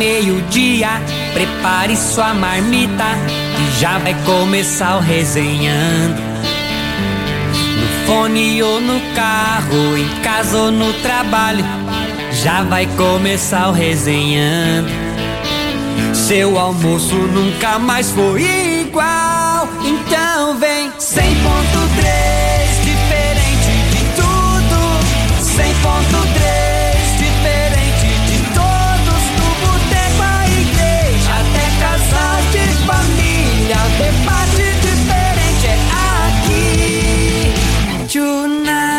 meio-dia, prepare sua marmita, que já vai começar o Resenhando. No fone ou no carro, em casa ou no trabalho, já vai começar o Resenhando. Seu almoço nunca mais foi igual, então vem 100.3, diferente de tudo. 100.3, diferente de todos. No boteco, a igreja, até casal de família, o debate diferente é aqui. Tonight.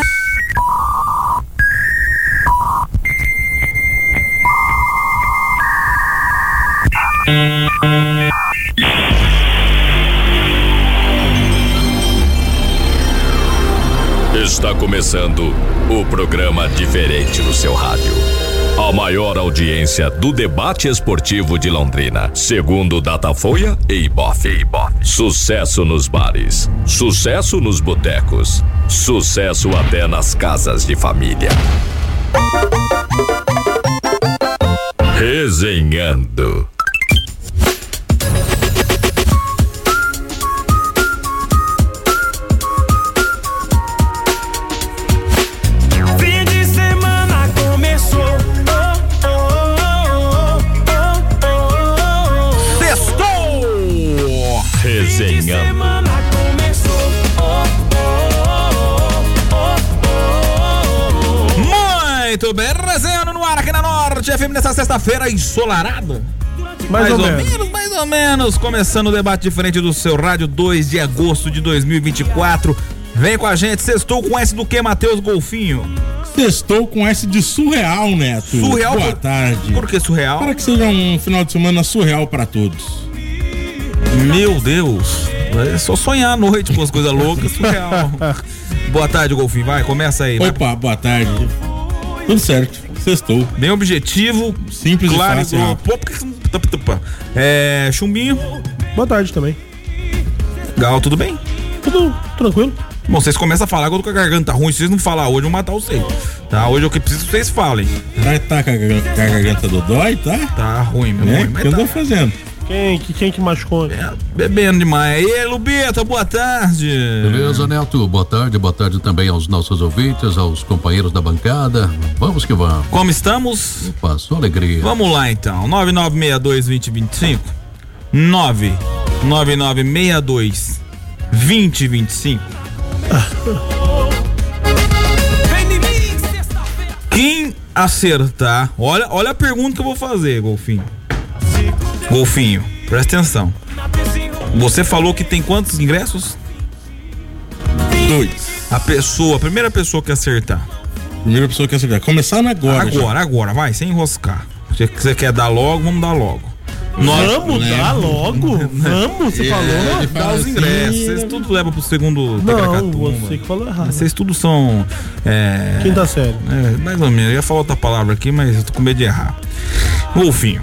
Está começando o programa diferente do seu rádio. A maior audiência do debate esportivo de Londrina, segundo Datafolha e Ibope. Sucesso nos bares, sucesso nos botecos, sucesso até nas casas de família. Resenhando. Muito bem, Resenhando no ar aqui na Norte FM nessa sexta-feira ensolarada. Mais ou menos, começando o debate diferente do seu rádio, 2 de agosto de 2024. Vem com a gente, sextou com S do que, Matheus Golfinho? Sextou com S de surreal, Neto. Surreal? Boa tarde. Por que surreal? Para que seja um final de semana surreal para todos. Meu Deus, é só sonhar à noite com as coisas loucas, surreal. Boa tarde, Golfinho, vai, começa aí. Opa, boa tarde. Tudo certo, sextou. Bem objetivo, simples, claro, e fácil. Chumbinho. Boa tarde também. Gal, tudo bem? Tudo tranquilo. Bom, vocês começam a falar, eu tô com a garganta ruim. Se vocês não falar hoje, eu vou matar vocês. Tá? Hoje é o que preciso que vocês falem. Tá com a garganta do dói, tá? Tá ruim, meu ruim. O que eu tô fazendo? Quem que machucou? Bebendo demais. E aí, Lubeta, boa tarde. Beleza, Neto? Boa tarde também aos nossos ouvintes, aos companheiros da bancada. Vamos que vamos. Como estamos? Opa, só alegria. Vamos lá, então. 9962-2025. 99962-2025. Quem acertar, olha a pergunta que eu vou fazer, Golfinho, presta atenção. Você falou que tem quantos ingressos? 2. A primeira pessoa que acertar. Começando agora. Agora, vai, sem enroscar. Você quer dar logo, vamos dar logo. Vamos dar logo? Vamos, você falou? Dá os ingressos. Vocês tudo levam pro segundo. Não, você que falou errado. Vocês tudo são. Quinta série. Mais ou menos. Eu ia falar outra palavra aqui, mas eu tô com medo de errar. Golfinho.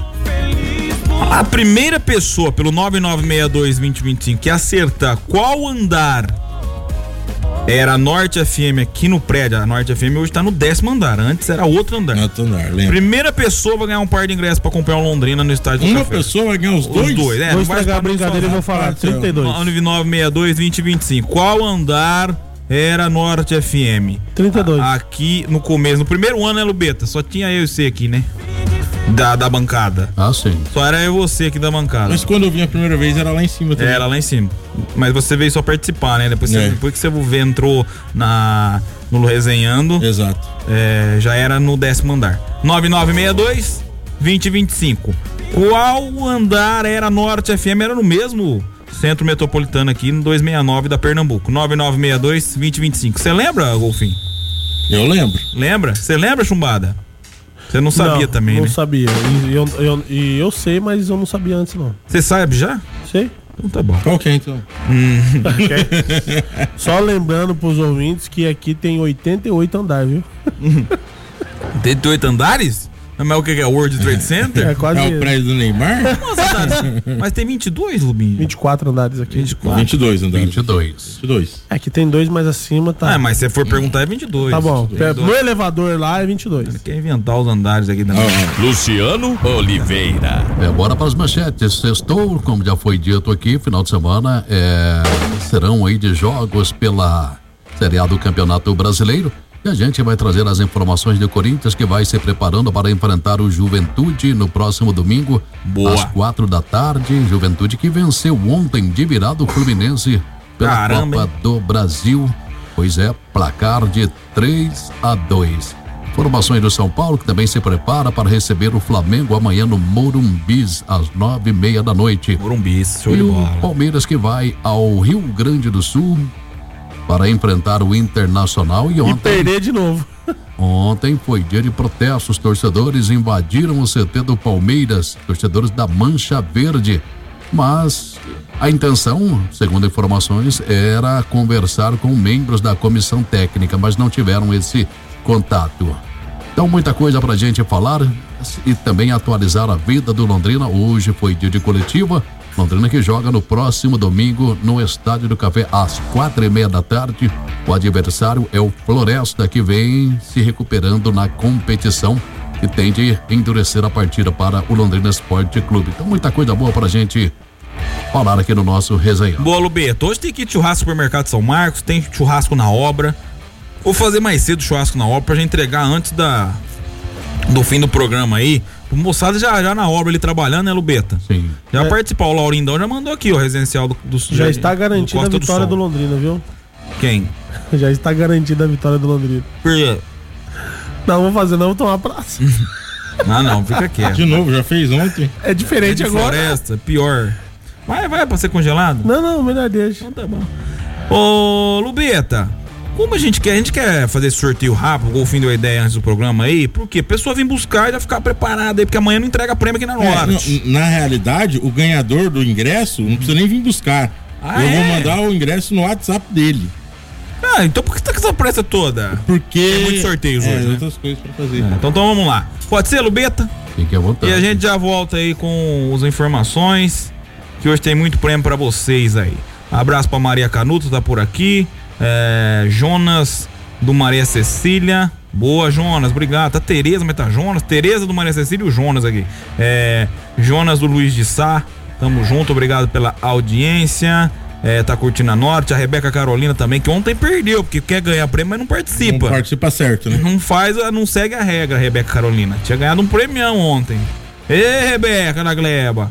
A primeira pessoa pelo 9962-2025 que acertar qual andar era a Norte FM aqui no prédio. A Norte FM hoje tá no 10º andar. Antes era outro andar. Lembra? Primeira pessoa vai ganhar um par de ingressos pra comprar um Londrina no estádio. Uma pessoa vai ganhar os dois? Vou estragar a brincadeira e vou falar 32. 9962-2025. Qual andar era Norte FM? 32. Aqui no começo, no primeiro ano, né, Lubeta? Só tinha eu e você aqui, né? Da bancada. Ah, sim. Só era eu e você aqui da bancada. Mas quando eu vim a primeira vez era lá em cima também. Era lá em cima. Mas você veio só participar, né? Depois que você entrou no Resenhando. Exato. Já era no 10º andar. 9962-2025. Qual andar era Norte FM? Era no mesmo Centro Metropolitano aqui, no 269 da Pernambuco. 9962-2025. Você lembra, Golfinho? Eu lembro. Lembra? Você lembra, Chumbada? Você não sabia também, né? Não sabia. E eu sei, mas eu não sabia antes, não. Você sabe já? Sei. Então tá bom. Qual que é, então? Só lembrando pros ouvintes que aqui tem 88 andares, viu? 88 andares? Mas o que é? O World Trade Center? É quase. É o prédio do Neymar? Mas tem 22, Lubinho. 24 andares aqui. 22 andares. 22. É que tem 2 mais acima, tá? Ah, mas se você for perguntar é 22. Tá bom. 22. No elevador lá é 22. Quer inventar os andares aqui também. Luciano Oliveira. Bora para as manchetes. Sextou, como já foi dito aqui, final de semana serão aí de jogos pela Série A do Campeonato Brasileiro. E a gente vai trazer as informações do Corinthians, que vai se preparando para enfrentar o Juventude no próximo domingo, às 4 da tarde. Juventude que venceu ontem de virada o Fluminense pela Copa do Brasil. Pois é, placar de 3-2. Informações do São Paulo, que também se prepara para receber o Flamengo amanhã no Morumbis, às 9:30 da noite. Morumbis, show de bola. O Palmeiras que vai ao Rio Grande do Sul para enfrentar o Internacional E perder de novo. Ontem foi dia de protestos. Torcedores invadiram o CT do Palmeiras, torcedores da Mancha Verde. Mas a intenção, segundo informações, era conversar com membros da comissão técnica, mas não tiveram esse contato. Então, muita coisa pra gente falar e também atualizar a vida do Londrina. Hoje foi dia de coletiva. Londrina que joga no próximo domingo no Estádio do Café às 4:30 da tarde. O adversário é o Floresta, que vem se recuperando na competição e tem de endurecer a partida para o Londrina Esporte Clube. Então, muita coisa boa pra gente falar aqui no nosso resenha. Boa, Lubeto. Hoje tem que ir churrasco no supermercado São Marcos, tem churrasco na obra. Vou fazer mais cedo o churrasco na obra pra gente entregar antes do fim do programa aí. O moçada já na obra, ele trabalhando, né, Lubeta? Sim. Já participou, o Laurindão já mandou aqui, o residencial do Já está garantida a vitória do Londrina, viu? Quem? Já está garantida a vitória do Londrina. Por quê? Não, vou fazer não, vou tomar praça. Não, fica quieto. De novo, já fez ontem. É diferente de agora. Floresta, pior. Vai pra ser congelado? Não, melhor deixa. Então tá bom. Ô, Lubeta, como a gente quer fazer esse sorteio rápido, o Golfinho deu a ideia antes do programa aí, porque a pessoa vem buscar e já ficar preparada aí, porque amanhã não entrega prêmio aqui na Norte. Na realidade, o ganhador do ingresso não precisa nem vir buscar. Eu vou mandar o ingresso no WhatsApp dele. Então por que você tá com essa pressa toda? Porque tem muitos sorteios hoje, né? outras coisas pra fazer. Então vamos lá. Pode ser, Lubeta? Fique à vontade. E a gente já volta aí com as informações, que hoje tem muito prêmio pra vocês aí. Abraço pra Maria Canuto, tá por aqui. Jonas do Maria Cecília. Boa, Jonas, obrigado. Tá Tereza, mas tá Jonas. Tereza do Maria Cecília e o Jonas aqui. Jonas do Luiz de Sá. Tamo junto, obrigado pela audiência. Tá curtindo a Norte. A Rebeca Carolina também, que ontem perdeu, porque quer ganhar prêmio, mas não participa. Não participa certo, né? Não segue a regra, Rebeca Carolina. Tinha ganhado um premião ontem. Ê, Rebeca da Gleba.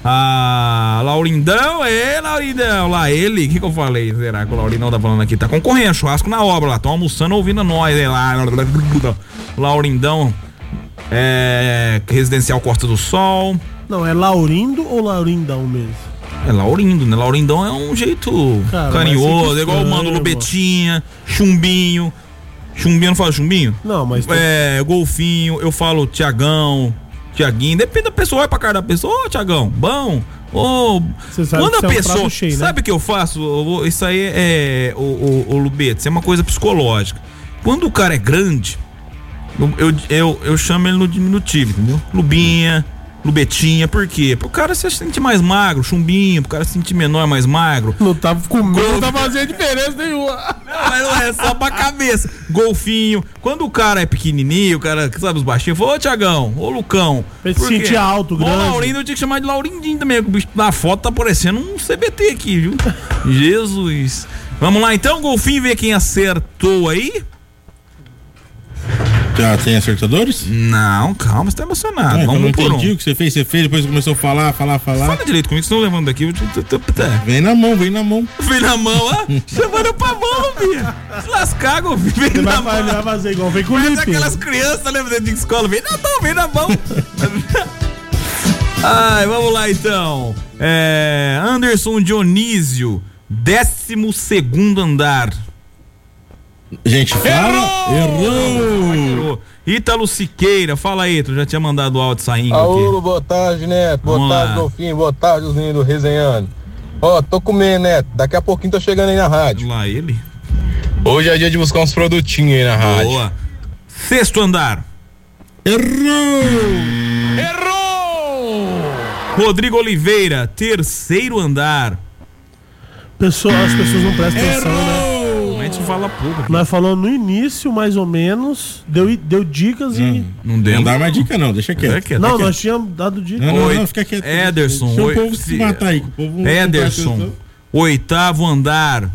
Laurindão, Laurindão, lá ele, o que eu falei? Será que o Laurindão tá falando aqui? Tá concorrendo, churrasco na obra lá, tão almoçando ouvindo nós, lá. Laurindão, Residencial Costa do Sol. Não, é Laurindo ou Laurindão mesmo? É Laurindo, né? Laurindão é um jeito carinhoso, igual o mano Lubetinha, Chumbinho. Chumbinho, não fala Chumbinho? Não, mas... Golfinho, eu falo Tiaguinho, depende da pessoa, vai pra cara da pessoa, Tiagão, bom, quando a pessoa, cheio, né? Sabe o que eu faço? Isso aí o Lubeto, isso é uma coisa psicológica. Quando o cara é grande, eu chamo ele no diminutivo, entendeu? Lubinha, Lubetinha, por quê? Pro cara se sentir mais magro, Chumbinho, pro cara se sentir menor, mais magro. Não tá comendo, não tá fazendo diferença nenhuma. Não é só pra cabeça. Golfinho. Quando o cara é pequenininho, o cara, sabe, os baixinhos, ô Tiagão, ô Lucão. Pra se sentir alto, grande. Ô Laurindo, eu tinha que chamar de Laurindinho também, porque o bicho na foto tá parecendo um CBT aqui, viu? Jesus. Vamos lá então, Golfinho, ver quem acertou aí. Já tem acertadores? Não, calma, você tá emocionado. Vamos não por entendi o que você fez, depois começou a falar. Fala direito comigo, senão eu levando daqui. Vem na mão. Vem na mão, chamando pra mão, filha. Se lascar, Golfinho, vem na mão. Vai fazer igual, vem com o Lipe. Aquelas crianças, lembra de escola? Vem na mão. Ai, vamos lá então. Anderson Dionísio, 12º andar. Gente, fala. Errou. Ítalo Siqueira, fala aí, tu já tinha mandado o áudio saindo aqui. Boa tarde, Neto. Boa tarde, Golfinho. Boa tarde, os lindos resenhando. Tô comendo, Neto. Daqui a pouquinho tô chegando aí na rádio. Lá ele. Hoje é dia de buscar uns produtinhos aí na rádio. Boa. 6º andar. Rodrigo Oliveira, terceiro andar. As pessoas não prestam atenção, né? A gente fala pouco. Nós falamos no início, mais ou menos, deu dicas e... Não deu. Não dá mais dica não, deixa quieto. Não, nós tínhamos dado dica. Não, fica quieto. Ederson. Deixa o povo se matar aí. Ederson, oitavo andar.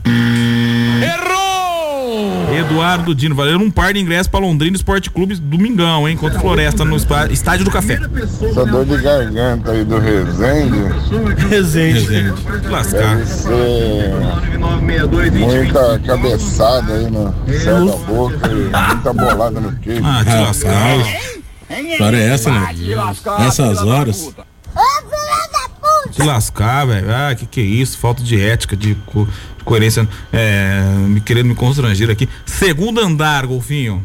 Eduardo Dino, valendo um par de ingressos para Londrina Esporte Clube domingão, hein? Contra o Floresta no Estádio do Café. Essa dor de garganta aí do Resende. Lascar. Deve ser muita cabeçada aí no céu da boca e muita bolada no queijo. Ah, te lascar. A história é essa, né? Nessas horas. Te lascar, velho. Ah, que é isso? Falta de ética, de coerência. Me querendo me constranger aqui. Segundo andar, Golfinho.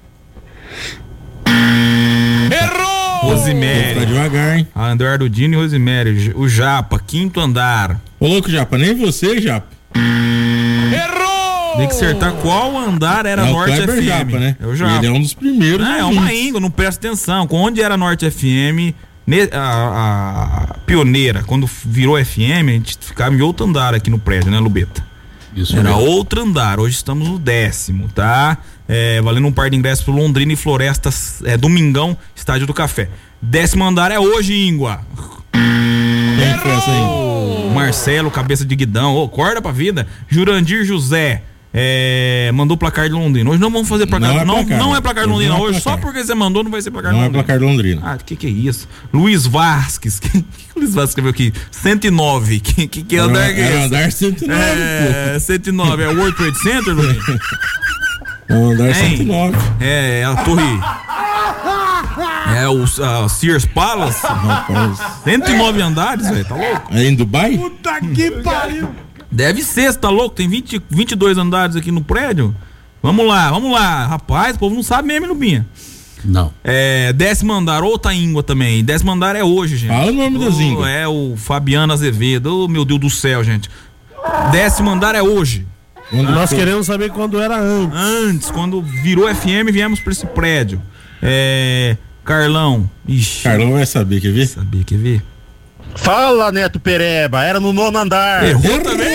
Errou! Rosimério. Tá devagar, hein? Eduardo Dino e Rosimério. O Japa, quinto andar. Ô, louco, Japa, nem você, Japa. Tem que acertar qual andar era Norte Kleber FM. Japa, né? É o Japa. Ele é um dos primeiros. É uma íngua, não presta atenção. Onde era Norte FM, a pioneira, quando virou FM, a gente ficava em outro andar aqui no prédio, né, Lubeta? Isso era mesmo. outro andar, hoje estamos no 10º, tá? Valendo um par de ingressos pro Londrina e Floresta, domingão, Estádio do Café. 10º andar é hoje, íngua. Quem foi essa aí? Marcelo, cabeça de guidão, acorda pra vida. Jurandir José, mandou placar de Londrina. Hoje não vamos fazer placar. Não é placar de Londrina hoje, só porque você mandou não vai ser placar de Londrina. Não é placar de Londrina. Ah, que é isso? Luiz Vasques. Que Luiz Vasques escreveu aqui? 109. Que andar que é esse? Andar 109, pô. 109. É o World Trade Center, Luiz? É o andar 109. É a torre. É o Sears Palace. Rapaz. 109 andares, velho. Tá louco? É em Dubai? Puta que pariu! Deve ser, você tá louco? Tem 22 andares aqui no prédio. Vamos lá. Rapaz, o povo não sabe mesmo, Lubinha. Não. 10º andar, outra íngua também. 10º andar é hoje, gente. Fala o nome das ínguas. É o Fabiano Azevedo. Oh, meu Deus do céu, gente. 10º andar é hoje. Nós queremos saber quando era antes. Antes, quando virou FM, viemos pra esse prédio. Carlão. Ixi. Carlão vai saber, quer ver? Quer ver? Fala, Neto Pereba, era no 9º andar. Errou também?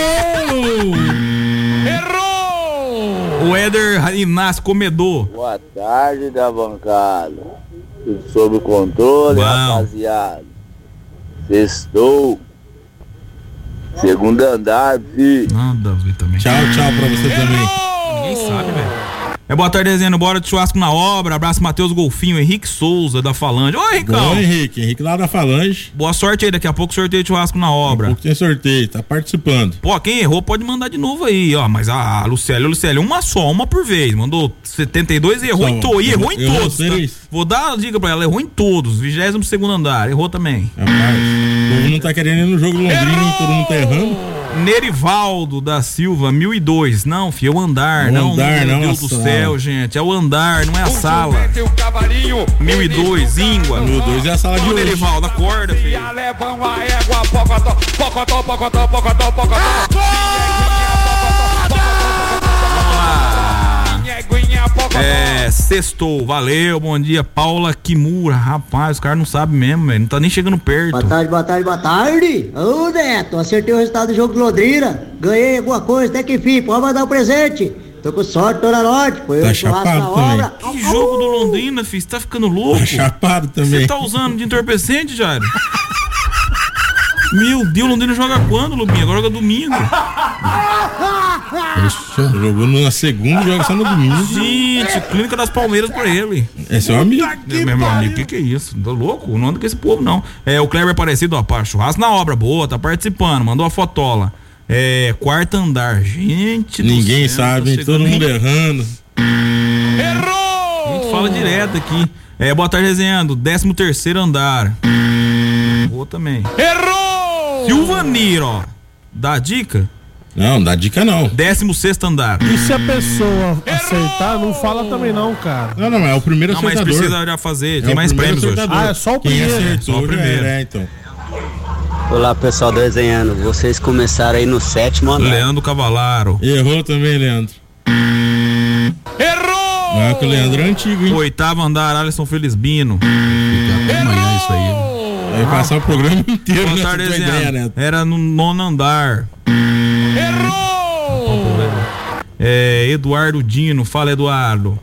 Errou! O Éder Inácio Comedor. Boa tarde da bancada. Tudo sob controle, rapaziada. Sextou. Segundo andar, filho. Nada a ver também. Tchau pra você também. Ninguém sabe, velho. Boa tarde, dezembro. Bora de churrasco na obra. Abraço, Matheus Golfinho, Henrique Souza, da Falange. Ô, Henricão. Oi, Henrique lá da Falange. Boa sorte aí, daqui a pouco sorteio de churrasco na obra. Daqui a pouco tem sorteio, tá participando. Pô, quem errou pode mandar de novo aí, ó. Mas a Lucélia, uma por vez. Mandou 72 e errou em todos. E errou em todos. Tá? Vou dar a dica pra ela, errou em todos. 22º andar, errou também. Rapaz, o povo não tá querendo ir no jogo Londrina, todo mundo tá errando. Nerivaldo da Silva, 1002. Não, filho, é o andar. Meu Deus do céu, gente. É o andar, não é a sala. 1002, íngua. 1002 é a sala de hoje. Nerivaldo, acorda, filho. Sextou, valeu, bom dia, Paula Kimura. Rapaz, os caras não sabem mesmo, velho. Não tá nem chegando perto. Boa tarde. Ô, Neto, acertei o resultado do jogo do Londrina. Ganhei alguma coisa, até que enfim, pode mandar um presente. Tô com sorte, tô na norte. Foi tá eu chapado na também. obra. Que jogo do Londrina, filho? Você tá ficando louco? Tá chapado também. Você tá usando de entorpecente, Jairo? Meu Deus, Londrina joga quando, Lubinha? Agora joga domingo. Jogou na segunda e joga só no domingo. Gente, Clínica das Palmeiras pra ele. É seu amigo. Meu amigo, que é isso? Tá louco? Não anda com esse povo, não. O Kleber Aparecido, ó, pá, churrasco na obra, boa, tá participando, mandou a fotola. 4º andar, gente. Ninguém sabe, todo mundo errando. Errou! A gente fala direto aqui. Boa tarde, resenhando. 13º andar. Boa também. Errou! Silvanir, ó. Dá dica? Não, dá dica não. 16º andar. E se a pessoa acertar, não fala também não, cara. Não, é o primeiro acertador. Mas precisa já fazer, tem mais prêmios hoje. É só o primeiro. Quem acertou, só o primeiro. Então. Olá, pessoal do Resenhando. Vocês começaram aí no 7º andar. Leandro Cavalaro. Errou também, Leandro. Errou! Não, que o Leandro é antigo, hein? Oitavo andar, Alisson Felisbino. Fica até amanhã isso aí. Vai passar o programa inteiro, né? Era no 9º andar. Errou! Eduardo Dino, fala, Eduardo.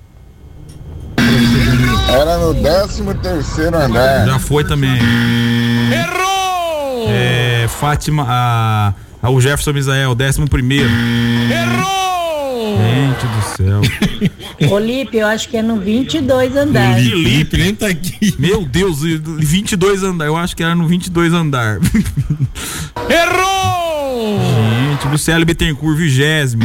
Era no 13º andar. Já foi também. Errou! Fátima, o Jefferson Misael, 11º. Errou! Gente do céu. Ô, Lipe, eu acho que é no 22 andar. Lipe, nem tá aqui. Meu Deus, 22 andar. Eu acho que era no 22 andar. Errou! Gente, Luciano Bittencourt, 20º.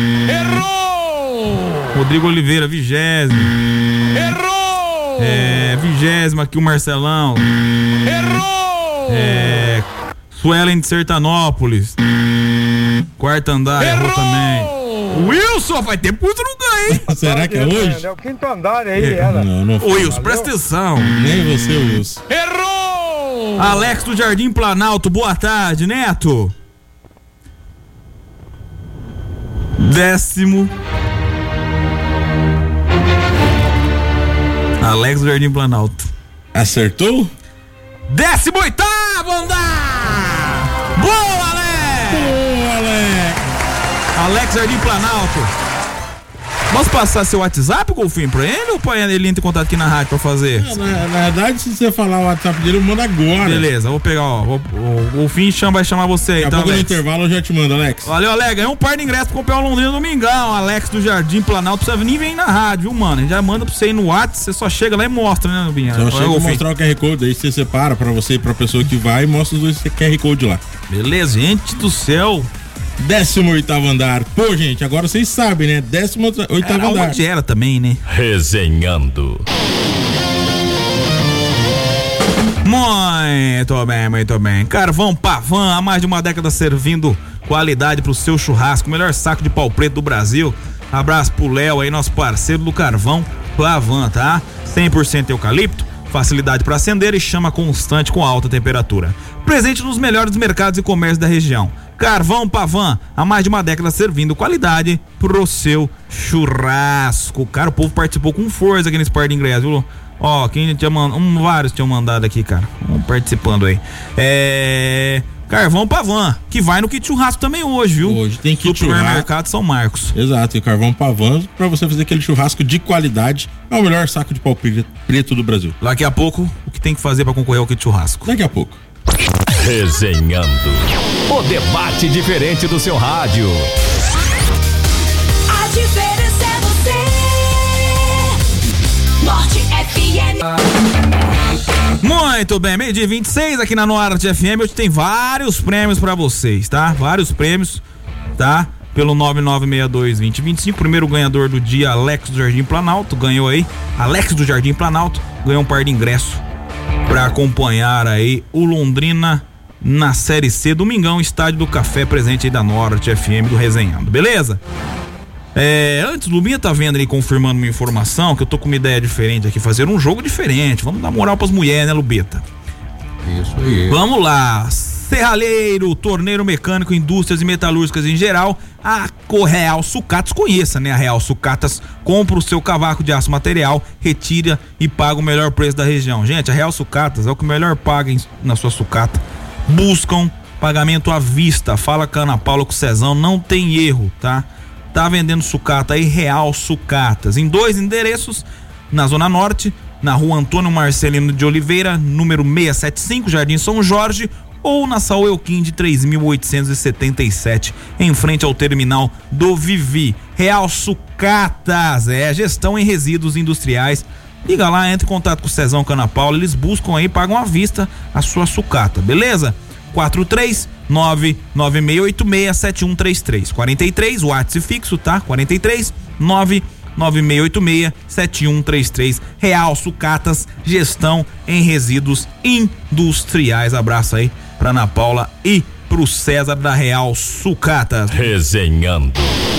Errou! Rodrigo Oliveira, 20º. Errou! 20º aqui o Marcelão. Errou! Suelen de Sertanópolis. 4º andar, errou também. Wilson, vai ter puto no ganho, hein? Será que é hoje? É o 5º andar aí, ela. Não. Ô, Wilson, presta atenção. Nem você, Wilson. Errou! Alex do Jardim Planalto, boa tarde, Neto. 10º. Alex do Jardim Planalto. Acertou? 18º andar! Boa, Alex! Boa, Alex! Alex Jardim Planalto. Posso passar seu WhatsApp, Golfinho, pra ele ou pra ele entrar em contato aqui na rádio pra fazer? Na verdade, se você falar o WhatsApp dele, eu mando agora. Beleza, vou pegar, ó. O Golfinho vai chamar você aí. Daqui a pouco no intervalo eu já te mando, Alex. Valeu, Alex. Ganhou um par de ingressos pra comprar o Londrina Domingão. Alex do Jardim Planalto. Precisa nem vir na rádio, viu, mano? A gente já manda pra você ir no WhatsApp, você só chega lá e mostra, né, Nubinha? Só chega e mostrar o QR Code, aí você separa pra você e pra pessoa que vai e mostra os dois QR Code lá. Beleza, gente do céu. 18º andar. Pô, gente, agora vocês sabem, né? 18º andar. Onde era também, né? Resenhando. Muito bem. Carvão Pavan, há mais de uma década servindo qualidade pro seu churrasco. O melhor saco de pau preto do Brasil. Abraço pro Léo aí, nosso parceiro do Carvão Pavan, tá? 100% eucalipto, facilidade para acender e chama constante com alta temperatura. Presente nos melhores mercados e comércios da região. Carvão Pavan, há mais de uma década servindo qualidade pro seu churrasco. Cara, o povo participou com força aqui nesse par de ingressos, viu? Ó, quem tinha mandado, vários tinham mandado aqui, cara. Vamos participando aí. Carvão Pavan, que vai no kit churrasco também hoje, viu? Hoje tem kit churrasco. Supermercado São Marcos. Exato, e o Carvão Pavan, pra você fazer aquele churrasco de qualidade, é o melhor saco de pau preto do Brasil. Daqui a pouco, o que tem que fazer pra concorrer ao kit churrasco? Daqui a pouco. Resenhando. O debate diferente do seu rádio. A diferença é você. Norte FM. Muito bem, 12h26 aqui na Norte FM. Hoje tem vários prêmios pra vocês, tá? Vários prêmios, tá? Pelo 9962-2025. Primeiro ganhador do dia, Alex do Jardim Planalto. Ganhou aí. Alex do Jardim Planalto ganhou um par de ingressos pra acompanhar aí o Londrina na Série C, Domingão, Estádio do Café, presente aí da Norte FM do Resenhando, beleza? Antes, o Lubinha tá vendo aí, confirmando uma informação, que eu tô com uma ideia diferente aqui, fazer um jogo diferente. Vamos dar moral pras mulheres, né, Lubeta? Isso aí. Vamos lá. Serralheiro, torneiro mecânico, indústrias e metalúrgicas em geral, a Real Sucatas, conheça, né? A Real Sucatas, compra o seu cavaco de aço material, retira e paga o melhor preço da região. Gente, a Real Sucatas é o que melhor paga na sua sucata. Buscam pagamento à vista, fala com a Ana Paula, com o Cezão, não tem erro, tá? Tá vendendo sucata aí, Real Sucatas, em 2 endereços, na Zona Norte, na Rua Antônio Marcelino de Oliveira, número 675, Jardim São Jorge, ou na Saúl Elquim de 3.877, em frente ao terminal do Vivi. Real Sucatas, gestão em resíduos industriais. Liga lá, entre em contato com o Cezão, com a Ana Paula, eles buscam aí, pagam à vista a sua sucata, beleza? 43996867133, 43, WhatsApp fixo, tá? 43 996867133. Real Sucatas, gestão em resíduos industriais. Abraço aí pra Ana Paula e pro César da Real Sucatas. Resenhando.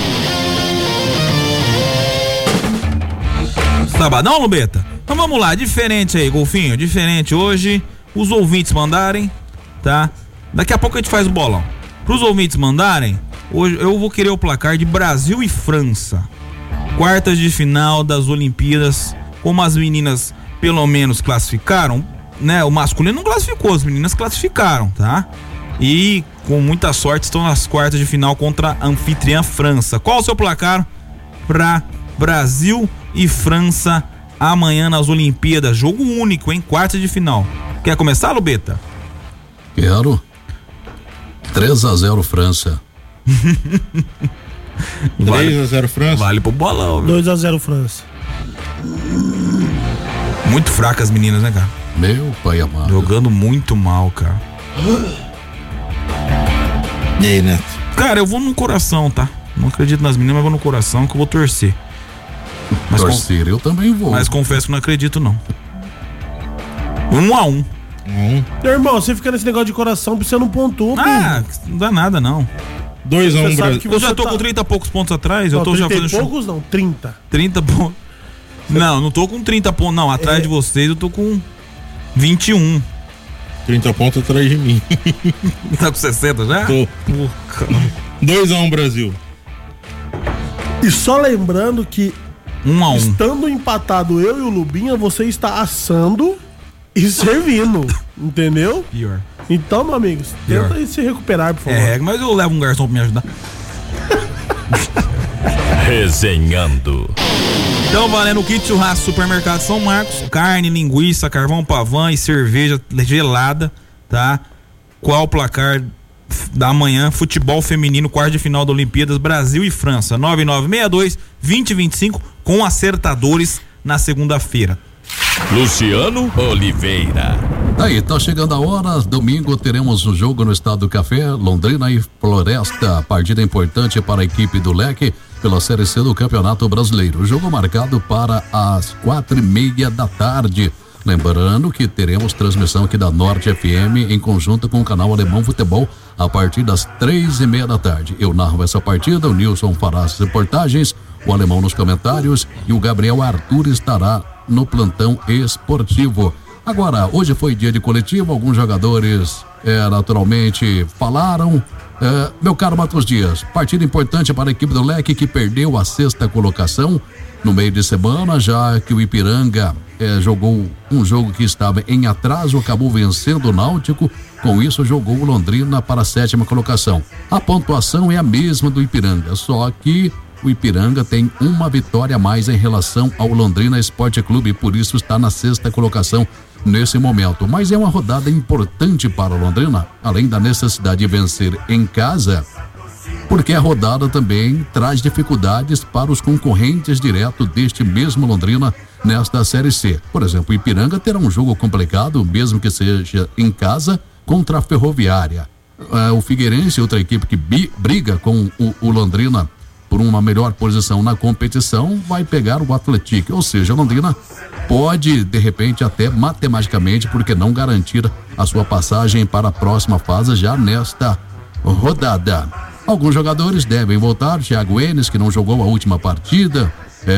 Sabadão, Lubeta? Então vamos lá, diferente aí, Golfinho, diferente hoje. Os ouvintes mandarem, tá? Daqui a pouco a gente faz o bolão. Pros ouvintes mandarem, hoje eu vou querer o placar de Brasil e França. quartas de final das Olimpíadas, como as meninas pelo menos classificaram, né? O masculino não classificou, as meninas classificaram, tá? E com muita sorte estão nas quartas de final contra a anfitriã França. Qual o seu placar para Brasil e França amanhã nas Olimpíadas? Jogo único, hein? Quartas de final. Quer começar, Lubeta? Quero. 3-0 França. 3-0 França? Vale pro bolão. 2-0 França. Muito fracas as meninas, né, cara? Meu pai amado. Jogando muito mal, cara. E aí, Neto? Cara, eu vou no coração, tá? Não acredito nas meninas, mas vou no coração que eu vou torcer. Mas torcer, eu também vou. Mas confesso que não acredito, não. 1-1. Meu irmão, você fica nesse negócio de coração, você não pontua. Não dá nada, não. 2-1 Brasil. Eu já tô com 30 e poucos pontos atrás. Eu tô já fazendo poucos não, 30. 30 pontos. Não tô com 30 pontos, não. Atrás de vocês eu tô com 21. 30 pontos atrás de mim. Tá com 60 já? Tô. 2-1 Brasil. E só lembrando que 1-1. Estando empatado eu e o Lubinha, você está assando e servindo. Entendeu? Pior. Então, meu amigo, tenta se recuperar, por favor. Mas eu levo um garçom pra me ajudar. Resenhando. Então, valendo o kit churrasco Supermercado São Marcos, carne, linguiça, carvão pavã e cerveja gelada, tá? Qual o placar da manhã? Futebol feminino, quarta de final da Olimpíadas, Brasil e França, 9962-2025, com acertadores na segunda-feira. Luciano Oliveira. Aí, tá chegando a hora. Domingo teremos um jogo no Estado do Café, Londrina e Floresta. Partida importante para a equipe do Leque pela Série C do Campeonato Brasileiro. O jogo marcado para as 4:30 da tarde. Lembrando que teremos transmissão aqui da Norte FM em conjunto com o canal Alemão Futebol a partir das 3:30 da tarde. Eu narro essa partida, o Nilson fará as reportagens, o Alemão nos comentários e o Gabriel Arthur estará no plantão esportivo. Agora, hoje foi dia de coletivo, alguns jogadores naturalmente falaram. Meu caro Matheus Dias, partida importante para a equipe do Leque que perdeu a 6ª colocação no meio de semana, já que o Ipiranga jogou um jogo que estava em atraso, acabou vencendo o Náutico, com isso jogou o Londrina para a 7ª colocação. A pontuação é a mesma do Ipiranga, só que o Ipiranga tem uma vitória a mais em relação ao Londrina Esporte Clube e por isso está na 6ª colocação nesse momento. Mas é uma rodada importante para o Londrina, além da necessidade de vencer em casa, porque a rodada também traz dificuldades para os concorrentes direto deste mesmo Londrina nesta Série C. Por exemplo, o Ipiranga terá um jogo complicado, mesmo que seja em casa, contra a Ferroviária. O Figueirense, outra equipe que briga com o Londrina por uma melhor posição na competição, vai pegar o Atlético, ou seja, a Londrina pode, de repente, até matematicamente, porque não garantir a sua passagem para a próxima fase já nesta rodada. Alguns jogadores devem voltar, Thiago Enes, que não jogou a última partida.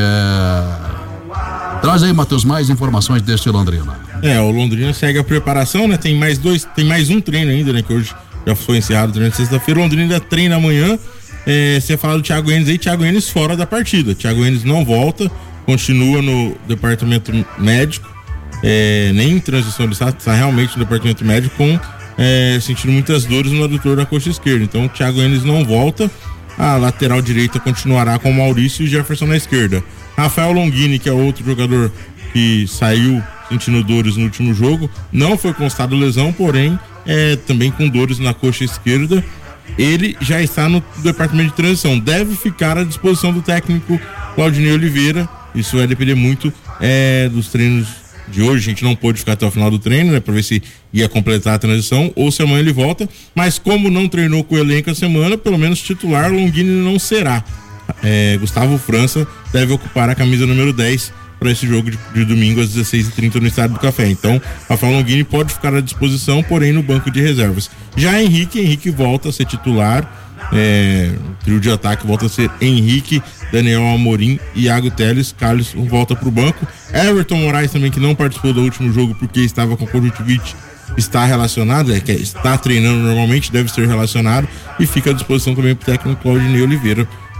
Traz aí, Matheus, mais informações deste Londrina. O Londrina segue a preparação, né? Tem mais um treino ainda, né? Que hoje já foi encerrado o treino de sexta-feira. O Londrina ainda treina amanhã. Você fala do Thiago Enes aí, Thiago Enes fora da partida. Thiago Enes não volta, continua no departamento médico, nem em transição, ele está realmente no departamento médico sentindo muitas dores no adutor da coxa esquerda. Então o Thiago Enes não volta, a lateral direita continuará com o Maurício e Jefferson na esquerda. Rafael Longini, que é outro jogador que saiu sentindo dores no último jogo, não foi constado lesão, porém também com dores na coxa esquerda. Ele já está no departamento de transição, deve ficar à disposição do técnico Claudinei Oliveira. Isso vai depender muito dos treinos de hoje. A gente não pôde ficar até o final do treino, né, para ver se ia completar a transição ou se amanhã ele volta, mas como não treinou com o elenco a semana, pelo menos titular Longini não será. Gustavo França deve ocupar a camisa número 10 para esse jogo de domingo às 16h30 no Estádio do Café. Então, Rafael Longini pode ficar à disposição, porém no banco de reservas. Já Henrique volta a ser titular, trio de ataque volta a ser Henrique, Daniel Amorim e Iago Teles. Carlos volta para o banco. Everton Moraes também, que não participou do último jogo porque estava com conjuntivite, está relacionado, está treinando normalmente, deve ser relacionado e fica à disposição também para o técnico Claudinei Oliveira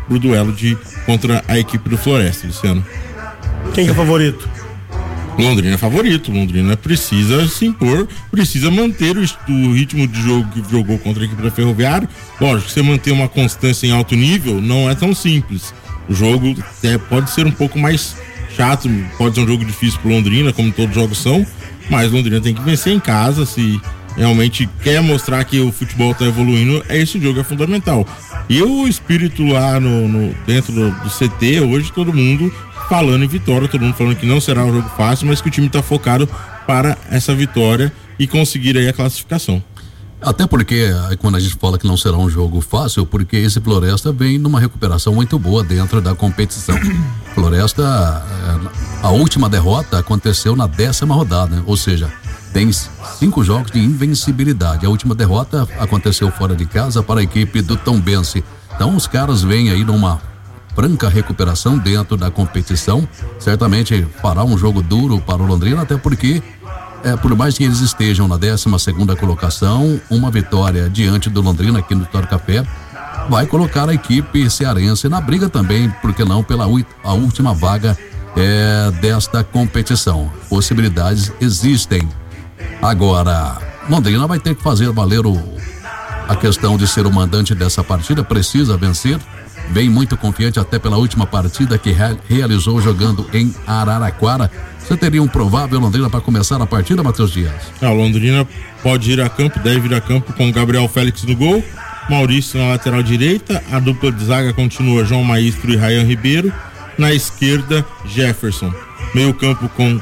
pro duelo contra a equipe do Floresta, Luciano. Quem que é o favorito? Londrina é favorito. Londrina precisa se impor, precisa manter o ritmo de jogo que jogou contra a equipe da Ferroviária. Lógico, você manter uma constância em alto nível não é tão simples. O jogo pode ser um pouco mais chato, pode ser um jogo difícil pro Londrina, como todos os jogos são, mas Londrina tem que vencer em casa. Se realmente quer mostrar que o futebol está evoluindo, esse jogo é fundamental. E o espírito lá dentro do CT, hoje todo mundo falando em vitória, todo mundo falando que não será um jogo fácil, mas que o time está focado para essa vitória e conseguir aí a classificação. Até porque, quando a gente fala que não será um jogo fácil, porque esse Floresta vem numa recuperação muito boa dentro da competição. Floresta, a última derrota aconteceu na 10ª rodada, ou seja, tem 5 jogos de invencibilidade. A última derrota aconteceu fora de casa para a equipe do Tombense. Então os caras vêm aí numa franca recuperação dentro da competição. Certamente fará um jogo duro para o Londrina, até porque por mais que eles estejam na 12ª colocação, uma vitória diante do Londrina aqui no Toro Café vai colocar a equipe cearense na briga também, porque não, pela a última vaga desta competição. Possibilidades existem. Agora, Londrina vai ter que fazer valer a questão de ser o mandante dessa partida, precisa vencer. Vem muito confiante até pela última partida que realizou jogando em Araraquara. Você teria um provável Londrina para começar a partida, Matheus Dias? O Londrina pode ir a campo, deve ir a campo com Gabriel Félix no gol, Maurício na lateral direita, a dupla de zaga continua João Maestro e Ryan Ribeiro, na esquerda Jefferson, meio campo com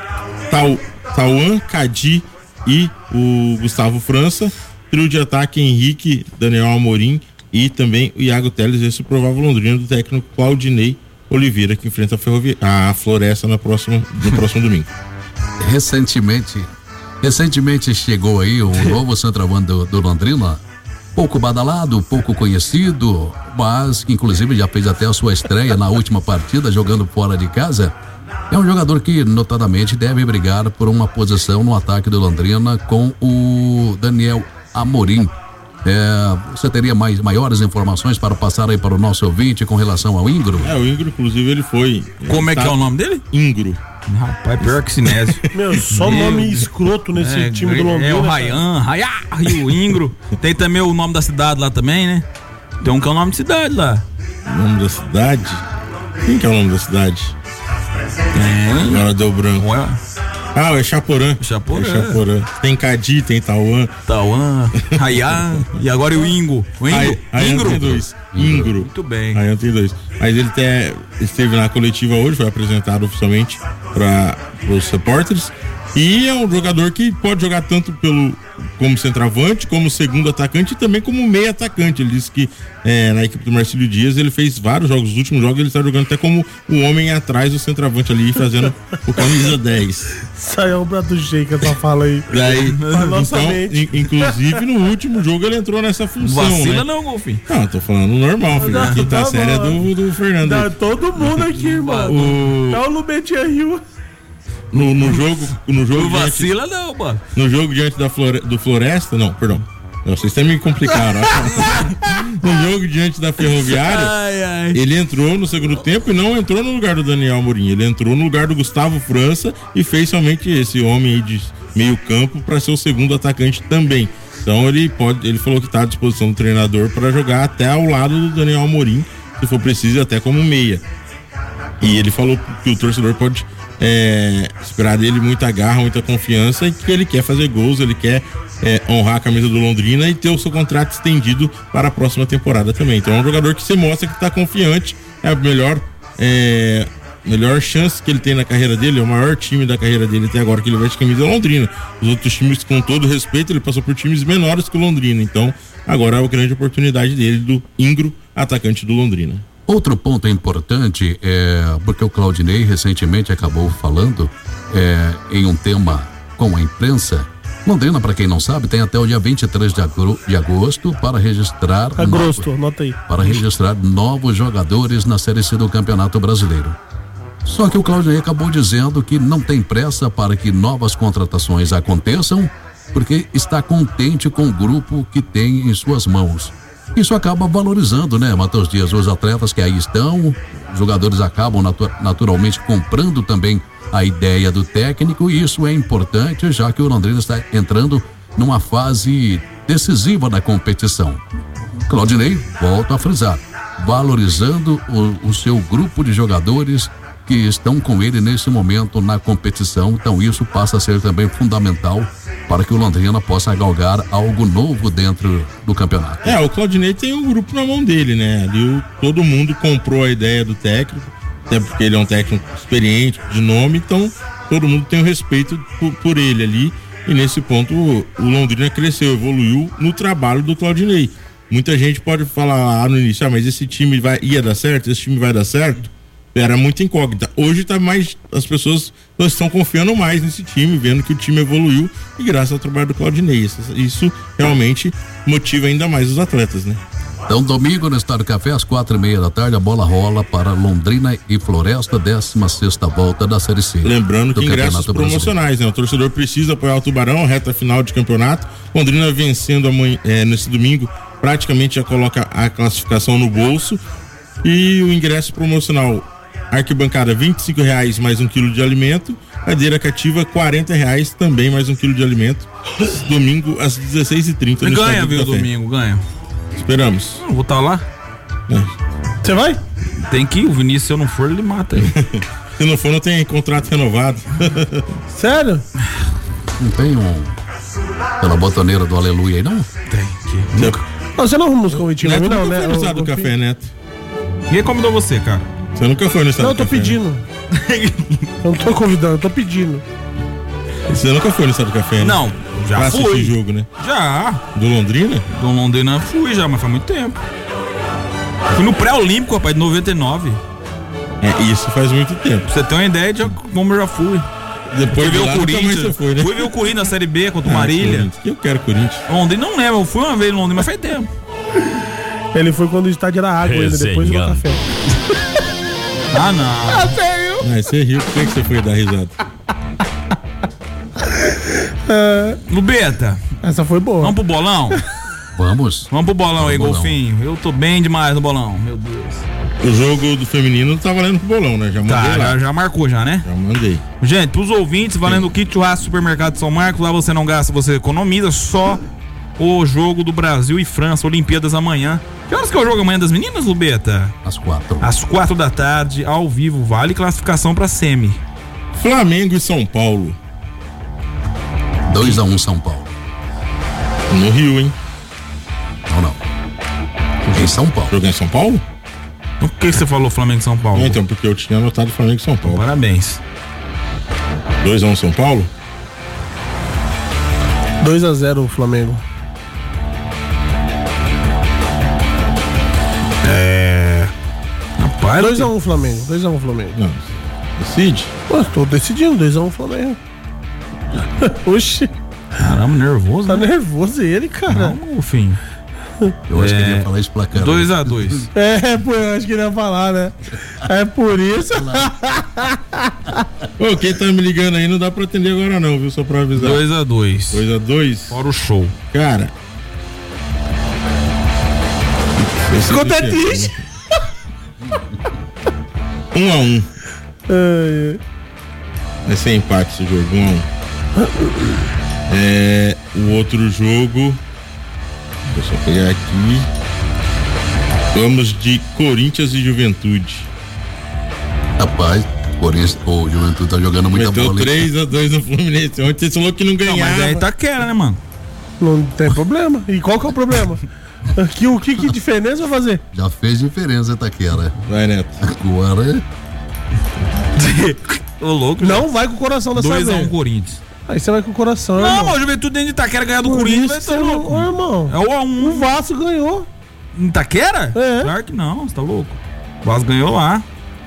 Tauan, Cadi e o Gustavo França, trio de ataque Henrique, Daniel Amorim e também o Iago Teles, esse é o provável Londrina do técnico Claudinei Oliveira, que enfrenta a Floresta no próximo domingo. Recentemente chegou aí o novo centroavante do Londrina, pouco badalado, pouco conhecido, mas que inclusive já fez até a sua estreia na última partida jogando fora de casa. É um jogador que notadamente deve brigar por uma posição no ataque do Londrina com o Daniel Amorim. Você teria maiores informações para passar aí para o nosso ouvinte com relação ao Ingro? O Ingro, inclusive, ele foi. Como é que é o nome dele? Ingro. Rapaz, pior que Sinésio. Só nome escroto nesse time do Londrina. É o Rayan e o Ingro. Tem também o nome da cidade lá também, né? Tem um que é o nome de cidade lá. O nome da cidade? Quem que é o nome da cidade? Agora deu branco. É Chaporã. Chaporã. Tem Cadi, tem Tauan, Rayan e agora o Ingro. Ingro tem 2. Ingro. Muito bem. Rayan tem 2. Mas ele esteve na coletiva hoje, foi apresentado oficialmente para os repórteres. E é um jogador que pode jogar tanto como centroavante, como segundo atacante e também como meio atacante. Ele disse que na equipe do Marcílio Dias ele fez vários jogos, os últimos jogos ele está jogando até como o homem atrás do centroavante ali, fazendo o camisa 10. Saiu o prato cheio que essa fala aí. Inclusive no último jogo ele entrou nessa função. Vacila, né? Não, Golfinho. Não, tô falando normal, filho. A quinta série é do Fernando. Tá todo mundo aqui, irmão. Tá o Lubetinha Rio. No jogo vacila não, mano. No jogo diante do Floresta, não, perdão. Vocês até me complicaram. No jogo diante da Ferroviária, ele entrou no segundo tempo e não entrou no lugar do Daniel Amorim. Ele entrou no lugar do Gustavo França e fez somente esse homem aí de meio campo para ser o segundo atacante também. Então ele falou que está à disposição do treinador para jogar até ao lado do Daniel Amorim, se for preciso, até como meia. E ele falou que o torcedor pode esperar dele muita garra, muita confiança e que ele quer fazer gols, ele quer honrar a camisa do Londrina e ter o seu contrato estendido para a próxima temporada também. Então é um jogador que se mostra que está confiante, é a melhor chance que ele tem na carreira dele, é o maior time da carreira dele até agora que ele veste camisa Londrina. Os outros times, com todo respeito, ele passou por times menores que o Londrina, então agora é a grande oportunidade dele, do Ingro, atacante do Londrina. Outro ponto importante porque o Claudinei recentemente acabou falando em um tema com a imprensa. Londrina, para quem não sabe, tem até o dia 23 de agosto para registrar anota aí. Para registrar novos jogadores na Série C do Campeonato Brasileiro. Só que o Claudinei acabou dizendo que não tem pressa para que novas contratações aconteçam, porque está contente com o grupo que tem em suas mãos. Isso acaba valorizando, né, Matheus Dias, os atletas que aí estão, os jogadores acabam naturalmente comprando também a ideia do técnico, e isso é importante, já que o Londrina está entrando numa fase decisiva da competição. Claudinei, volto a frisar, valorizando o seu grupo de jogadores que estão com ele nesse momento na competição, então isso passa a ser também fundamental para que o Londrina possa galgar algo novo dentro do campeonato. O Claudinei tem um grupo na mão dele, né? Ali todo mundo comprou a ideia do técnico, até porque ele é um técnico experiente, de nome, então todo mundo tem o respeito por ele ali, e nesse ponto o Londrina cresceu, evoluiu no trabalho do Claudinei. Muita gente pode falar no início, mas esse time ia dar certo, esse time vai dar certo? Era muito incógnita. Hoje tá mais, as pessoas estão confiando mais nesse time, vendo que o time evoluiu, e graças ao trabalho do Claudinei. Isso realmente motiva ainda mais os atletas, né? Então, domingo no Estádio Café, às 4:30 da tarde, a bola rola para Londrina e Floresta, 16ª volta da Série C. Lembrando que ingressos promocionais, né? O torcedor precisa apoiar o Tubarão, reta final de campeonato. Londrina vencendo amanhã, nesse domingo, praticamente já coloca a classificação no bolso. E o ingresso promocional, arquibancada R$25 mais 1 quilo de alimento, cadeira cativa R$40 também mais 1 quilo de alimento, domingo às 16h30. Ganha, viu, domingo, ganha. Esperamos. Eu vou estar lá. Você vai? Tem que ir, o Vinícius, se eu não for, ele mata aí. Se não for, não tem contrato renovado. Sério? Não tem pela botoneira do Aleluia aí, não? Tem. Você não arruma os convitinhos, não, né? Foi no estado do café, Neto. Quem convidou você, cara? Você nunca foi no estado do café? Não, eu tô pedindo. Eu não tô convidando, eu tô pedindo. Você nunca foi no estado do café, né? Não, já pra fui. assistir jogo, né? Já. Do Londrina? Do Londrina fui já, mas faz muito tempo. Fui no pré-olímpico, rapaz, de 99. Isso faz muito tempo. Pra você ter uma ideia de como eu já fui. Depois fui ver o Corinthians. Você foi, né? Fui ver o Corinthians na Série B contra o Marília. Eu quero Corinthians. Londrina não lembro, eu fui uma vez no Londrina, mas faz tempo. Ele foi quando o estádio era água ainda, depois do café. Ah, não. Ah, sério? Não, você riu, por que você foi dar risada? Lubeta. Essa foi boa. Vamos pro bolão? Vamos pro bolão aí, bolão. Golfinho. Eu tô bem demais no bolão, meu Deus. O jogo do feminino tá valendo pro bolão, né? Já mandei lá. Já marcou já, né? Já mandei. Gente, pros ouvintes, valendo o kit churrasco Supermercado de São Marcos, lá você não gasta, você economiza, só o jogo do Brasil e França, Olimpíadas amanhã. Que horas que é o jogo amanhã das meninas, Lubeta? Às 4. Às 4 da tarde, ao vivo, vale classificação pra semi. Flamengo e São Paulo. 2-1 São Paulo. No Rio, hein? Não. Em São Paulo. Jogar em São Paulo? O que você falou Flamengo e São Paulo? Não, então, porque eu tinha anotado Flamengo e São Paulo. Parabéns. 2-1 São Paulo? 2-0 o Flamengo. Rapaz, 2-1 Flamengo. 2-1 Flamengo. Não. Decide. Pô, tô decidindo. 2-1 Flamengo. Oxi. Caramba, nervoso. Tá né? nervoso ele, cara. Não, filho. Eu acho que ele ia falar isso pra cara. 2-2. Pô, eu acho que ele ia falar, né? É por isso. Ô, quem tá me ligando aí não dá pra atender agora não, viu? Só pra avisar. 2-2. 2-2? Fora o show. Cara. Ficou até triste. 1-1. Vai ser empate esse jogo, 1-1. O outro jogo. Deixa eu pegar aqui. Vamos de Corinthians e Juventude. Rapaz, o Juventude tá jogando muita bola. Meteu 3-2 no Fluminense. Ontem você falou que não ganhava. Não, mas aí tá quera, né, mano? Não tem problema. E qual que é o problema? O que diferença vai fazer? Já fez diferença, Itaquera. Vai, Neto. Agora. Ô, louco. Não vai com o coração dessa vez. 2-1 Corinthians. Aí você vai com o coração, não, irmão. Não, o Juventude dentro de Itaquera ganhar do Corinthians vai ser louco. Ô, irmão. É o A1. O Vasco ganhou. Em Itaquera? É. Claro que não, você tá louco. O Vasco ganhou lá.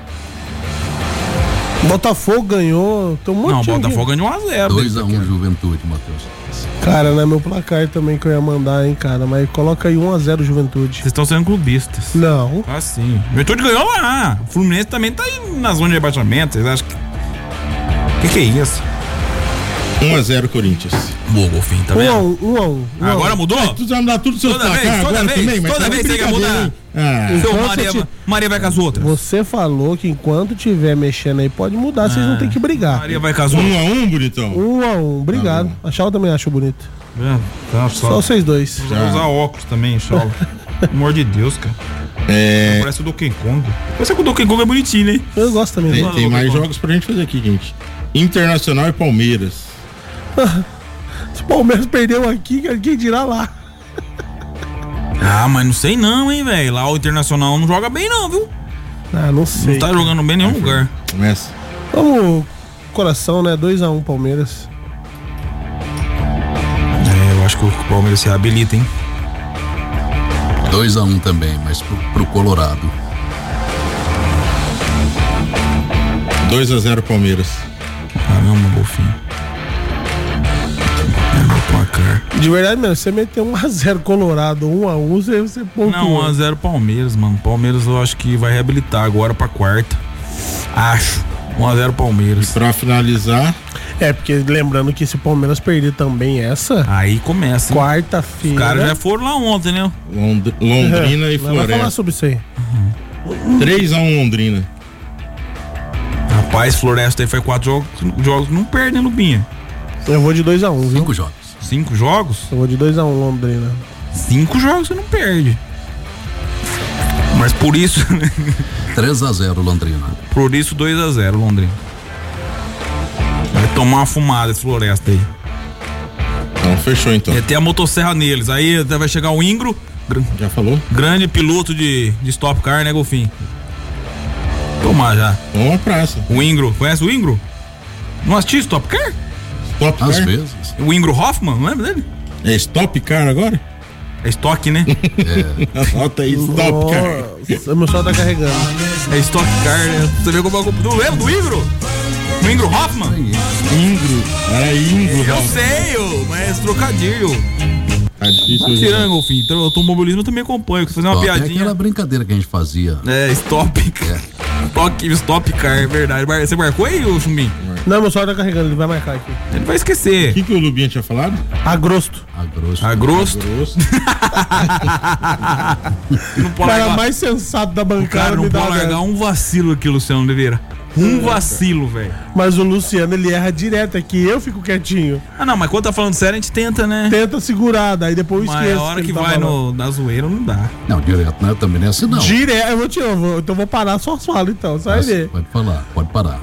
Botafogo ganhou. Tem um monte não, Botafogo ganhou 1-0. 2-1 Juventude, Matheus. Cara, não é meu placar também que eu ia mandar, hein, cara. Mas coloca aí 1-0 Juventude. Vocês estão sendo clubistas. Não. Ah, sim. Juventude ganhou lá. O Fluminense também tá aí na zona de rebaixamento. Vocês acham que. Que é isso? 1-0 Corinthians. Boa, Golfinho, tá vendo? 1-1. Agora mudou? Tu vai mudar tudo seus placar agora também, mas toda vez você quer mudar. Maria vai com as outras. Você falou que enquanto tiver mexendo aí pode mudar, vocês não tem que brigar. Maria vai com as outras. 1-1, bonitão. 1-1, obrigado. A Chala também acho bonito. Tá, só vocês dois. Vou usar óculos também, Chala. Pelo amor de Deus, cara. Parece o Donkey Kong. Parece que o Donkey Kong é bonitinho, né? Eu gosto também. Tem mais jogos pra gente fazer aqui, gente. Internacional e Palmeiras. Se o Palmeiras perdeu aqui, quem dirá lá? Mas não sei não, hein, velho. Lá o Internacional não joga bem não, viu? Não sei. Não tá jogando bem em nenhum lugar. Começa. Vamos, coração, né? 2-1 Palmeiras. Eu acho que o Palmeiras se habilita, hein? 2-1 também, mas pro Colorado. 2-0 Palmeiras. Caramba, Golfinho. Placar. De verdade mesmo, você meteu 1-0 Colorado, 1-1, você pontuou. Não, 1-0 Palmeiras, mano. Palmeiras eu acho que vai reabilitar agora pra quarta. Acho. 1-0 Palmeiras. E pra finalizar... porque lembrando que se o Palmeiras perder também essa... Aí começa. Quarta-feira... Os caras já foram lá ontem, né? Londrina e Floresta. Vamos falar sobre isso aí. 3-1 Londrina. Rapaz, Floresta aí foi 4 jogos, não perde, né, Lupinha? Eu vou de 2-1, viu? 5 jogos. 5 jogos? Eu vou de 2-1 Londrina. 5 jogos você não perde. Mas por isso... 3-0 Londrina. Por isso 2-0 Londrina. Vai tomar uma fumada esse Floresta aí. Então, fechou então. Tem a motosserra neles. Aí vai chegar o Ingro. Já falou? Grande piloto de Stop Car, né, Golfinho? Tomar já. Vamos à praça. O Ingro. Conhece o Ingro? Não assistiu Stop Car? Stop Car? Às vezes. O Ingro Hoffman, não lembra dele? É Stop Car agora? É estoque, né? Anota aí, Stop Car. O meu sol tá carregando. É Stock Car, né? Você viu como é o... Não lembra do Ingro? O Ingro Hoffman? Ingro. Era Ingro. Eu sei, mas trocadilho. Tá difícil hoje. Tirando, Golfinho. Então, o automobilismo eu também acompanho. Fazer uma piadinha. É aquela brincadeira que a gente fazia. Stop. Stop Car, é verdade. Você marcou aí, ô Chumbinho? Não, meu sol tá carregando, ele vai marcar aqui. Ele vai esquecer. O que o Lubinha tinha falado? Agrosto. Não pode cara mais sensato da bancada. Não pode largar um vacilo aqui, Luciano Oliveira. Um vacilo, velho. Mas o Luciano, ele erra direto aqui, eu fico quietinho. Não, mas quando tá falando sério, a gente tenta, né? Tenta segurar, daí depois mas esquece. Mas a hora que vai na zoeira não dá. Não, direto, né? Também não é assim, não. Direto, então vou parar só as falas, então, você vai ver. Pode falar, pode parar.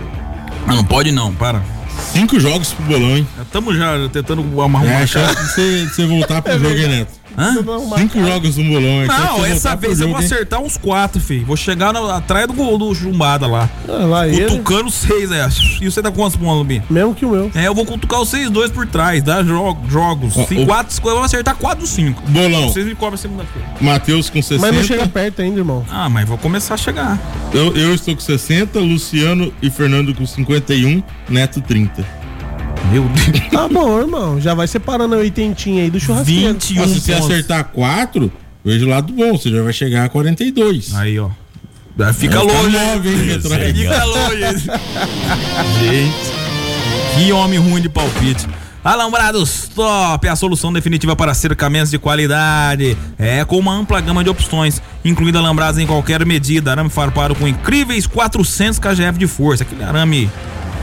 Não pode não, para. 5 jogos pro bolão, hein? Estamos já tentando amarrar uma chance de você voltar pro jogo, hein, Neto? 5 jogos no bolão. Não, essa vez eu vou acertar uns 4, filho. Vou chegar atrás do gol do Chumbada lá. Cutucando 6, E você dá quantos pontos, Lubinho? Mesmo que o meu. Eu vou cutucar os 6-2 por trás, dá jogos. 4, eu vou acertar 4 dos 5. Bolão. Vocês me cobram segunda-feira. Matheus com 60. Mas não chega perto ainda, irmão. Mas vou começar a chegar. Eu estou com 60, Luciano e Fernando com 51, Neto 30. Meu Deus. Tá bom, irmão. Já vai separando a 80 aí do churrasqueiro. 21 se você acertar 4, veja o lado bom. Você já vai chegar a 42. Aí, ó. Fica longe. Fica longe. Gente. Que homem ruim de palpite. Alambrados Top, a solução definitiva para cercamentos de qualidade. Com uma ampla gama de opções, incluindo alambrados em qualquer medida. Arame farpado com incríveis 400 kgf de força. Aquele arame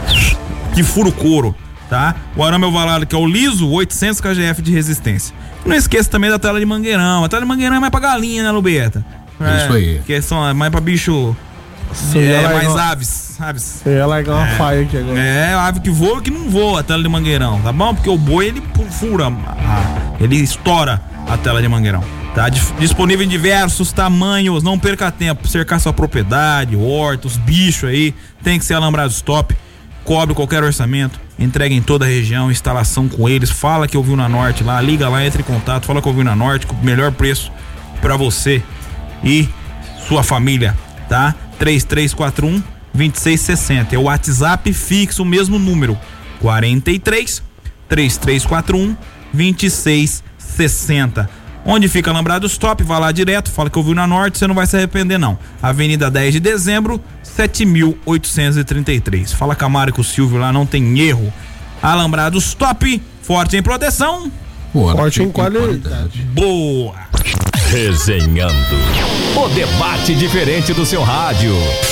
que fura o couro. Tá? O arame ovalado, que é o liso, 800 kgf de resistência. Não esqueça também da tela de mangueirão. A tela de mangueirão é mais pra galinha, né, Lubeta? Isso aí. Que são mais pra bicho. Mais aves. Eu ia largar uma faia aqui agora. Ave que voa e que não voa a tela de mangueirão, tá bom? Porque o boi, ele fura, ele estoura a tela de mangueirão. Tá disponível em diversos tamanhos. Não perca tempo. Cercar sua propriedade, horta, os bichos aí. Tem que ser Alambrados Top. Cobre qualquer orçamento, entrega em toda a região, instalação com eles, fala que ouviu na Norte lá, liga lá, entre em contato, fala que ouviu na Norte, com o melhor preço pra você e sua família, tá? 3341-2660, é o WhatsApp fixo, o mesmo número, 43-3341-2660. Onde fica Alambrados Top, vai lá direto, fala que ouviu na Norte, você não vai se arrepender não. Avenida 10 de Dezembro, 7.833. Fala com a Mari, com o Silvio lá, não tem erro. Alambrados top, forte em proteção. Forte em qualidade. Boa. Resenhando. O debate diferente do seu rádio.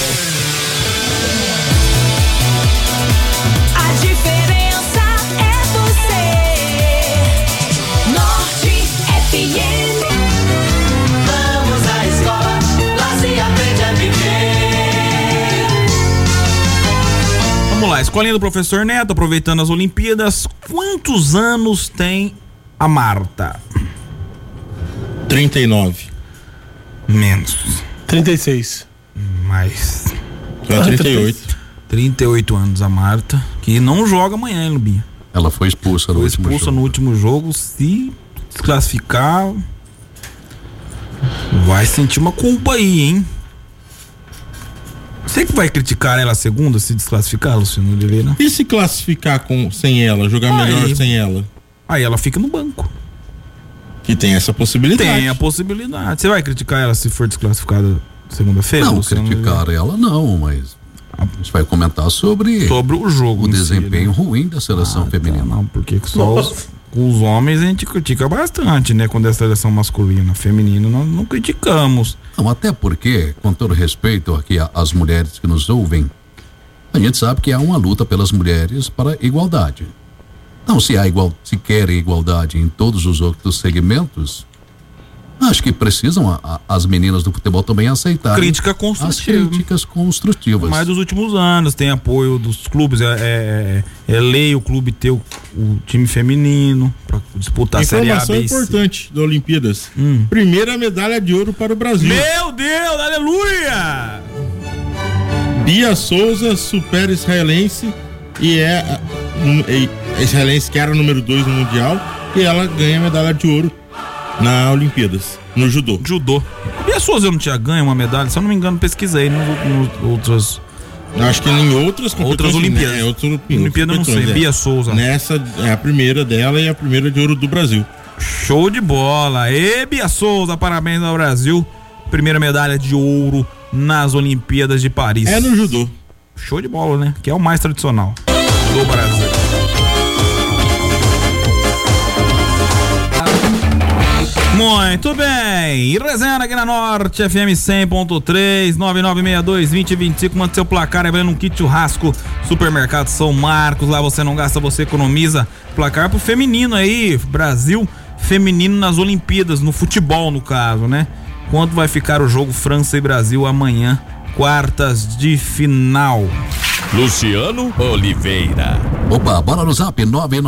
A diferença é você. Norte FM. Vamos à escola, lá se aprende a viver. Vamos lá, escolinha do professor Neto, aproveitando as Olimpíadas. Quantos anos tem a Marta? 39. Menos. 36. Mais. 38. 38 anos a Marta, que não joga amanhã, hein, Lubinha? Ela foi expulsa no último jogo. No último jogo. Se desclassificar, vai sentir uma culpa aí, hein? Você que vai criticar ela a segunda se desclassificar, Luciano Oliveira? E se classificar sem ela, jogar melhor sem ela? Aí ela fica no banco. Que tem essa possibilidade. Tem a possibilidade. Você vai criticar ela se for desclassificada segunda-feira? Não, criticar ela não, mas a gente vai comentar sobre o jogo. O desempenho ruim da seleção feminina. Não, porque só os homens a gente critica bastante, né? Quando é a seleção masculina. Feminina nós não criticamos. Não, até porque, com todo respeito aqui às mulheres que nos ouvem, a gente sabe que há uma luta pelas mulheres para igualdade. Não, se querem igualdade em todos os outros segmentos, acho que precisam as meninas do futebol também aceitar crítica construtiva. As críticas construtivas. Mas dos últimos anos tem apoio dos clubes, é lei o clube ter o time feminino para disputar a Série A, informação importante da Olimpíadas. Primeira medalha de ouro para o Brasil. Meu Deus, aleluia! Bia Souza supera israelense e israelense que era número 2 no Mundial, e ela ganha medalha de ouro na Olimpíadas, no judô. E a Souza não tinha ganho uma medalha? Se eu não me engano, pesquisei nos outros. Acho que em outras Olimpíadas. Olimpíada não sei, Bia Souza. Nessa é a primeira dela e a primeira de ouro do Brasil. Show de bola. E Bia Souza, parabéns ao Brasil. Primeira medalha de ouro nas Olimpíadas de Paris. É no judô. Show de bola, né? Que é o mais tradicional do Brasil. Muito bem, e resenha aqui na Norte FM 100.3, 9962-2025, manda seu placar, é valendo um kit churrasco, Supermercado São Marcos, lá você não gasta, você economiza. Placar pro feminino aí, Brasil feminino nas Olimpíadas, no futebol no caso, né? Quanto vai ficar o jogo França e Brasil amanhã, quartas de final? Luciano Oliveira. Opa, bora no zap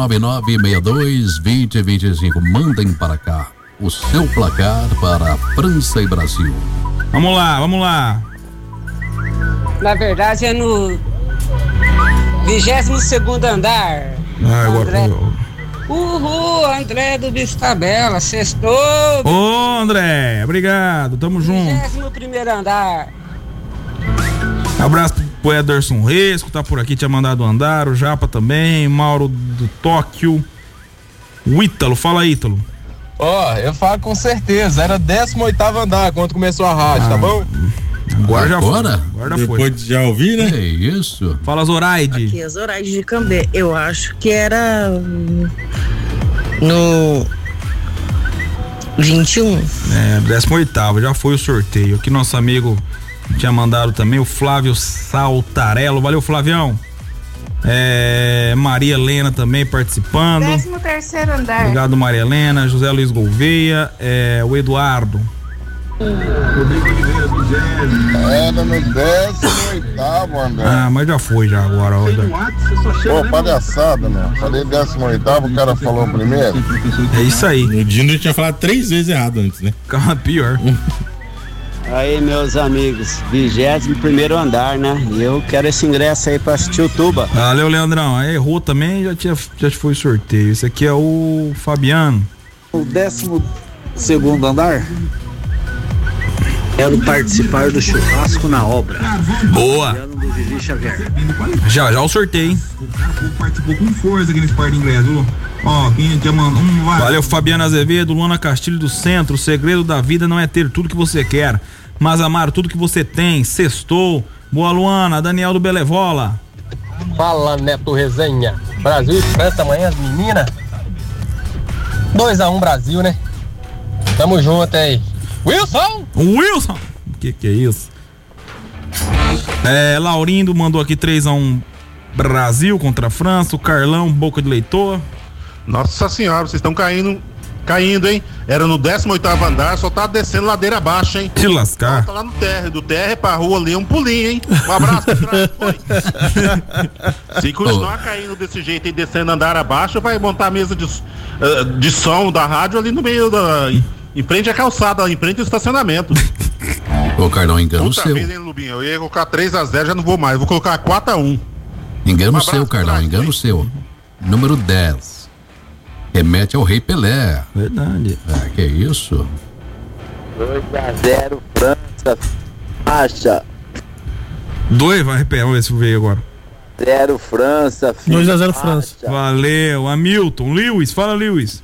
999-62-2025, mandem para cá o seu placar para França e Brasil. Vamos lá. Na verdade é no 22º andar. Agora. Uhul, André do Bistabela, sextou. Ô, André, obrigado, tamo junto. 21º andar. Abraço pro Ederson Resco, tá por aqui, tinha mandado andar, o Japa também, Mauro do Tóquio, o Ítalo, fala Ítalo. Eu falo com certeza, era 18º andar quando começou a rádio, tá bom? Agora já foi. Depois de já ouvir, né? É isso. Fala, Zoraide. Aqui é Zoraide de Cambé. Eu acho que era no 21. 18º, já foi o sorteio. Aqui nosso amigo tinha mandado também, o Flávio Saltarello. Valeu, Flavião. Maria Helena também participando. 13º andar. Obrigado, Maria Helena. José Luiz Gouveia. O Eduardo. Era no 18º, André. Mas já foi já agora. Pô, palhaçada, meu. Falei 18º, o cara falou primeiro. É isso aí. O Dino tinha falado 3 vezes errado antes, né? Calma, pior. Aí, meus amigos, 21º andar, né? E eu quero esse ingresso aí pra assistir o Tuba. Valeu, Leandrão. Aí errou também, já foi sorteio. Esse aqui é o Fabiano. O 12º andar. Quero participar do churrasco na obra. Boa. Já o sorteio, hein? Participou com força aqui nesse par de ingresso. Ó, quem já mandou Valeu, Fabiano Azevedo, Luana Castilho do Centro. O segredo da vida não é ter tudo que você quer, mas amar tudo que você tem. Sextou. Boa, Luana. Daniel do Belevola. Fala, Neto Resenha. Brasil e França amanhã, as meninas. 2-1 Brasil, né? Tamo junto aí. Wilson! Wilson! Que é isso? Laurindo mandou aqui 3-1 Brasil contra a França. O Carlão, boca de leitor. Nossa senhora, vocês estão caindo, hein? Era no 18º andar, só tá descendo ladeira abaixo, hein? Te lascar. Tá lá no térreo, do térreo pra rua ali, um pulinho, hein? Um abraço pra trás, foi. Se continuar caindo desse jeito e descendo andar abaixo, vai montar a mesa de som da rádio ali no meio em frente à calçada, em frente ao estacionamento. Ô, Carlão, engano Puta seu. Vida, hein, Lubinho? Eu ia colocar 3-0, já não vou mais, vou colocar 4-1. Engano seu, Carlão, engano seu. Número 10. Remete ao Rei Pelé. Verdade. Que isso? 2-0 França. Acha. 2, vai repetir, vamos ver se veio agora. 0 França. 2-0 França. Valeu, Hamilton. Lewis, fala, Lewis.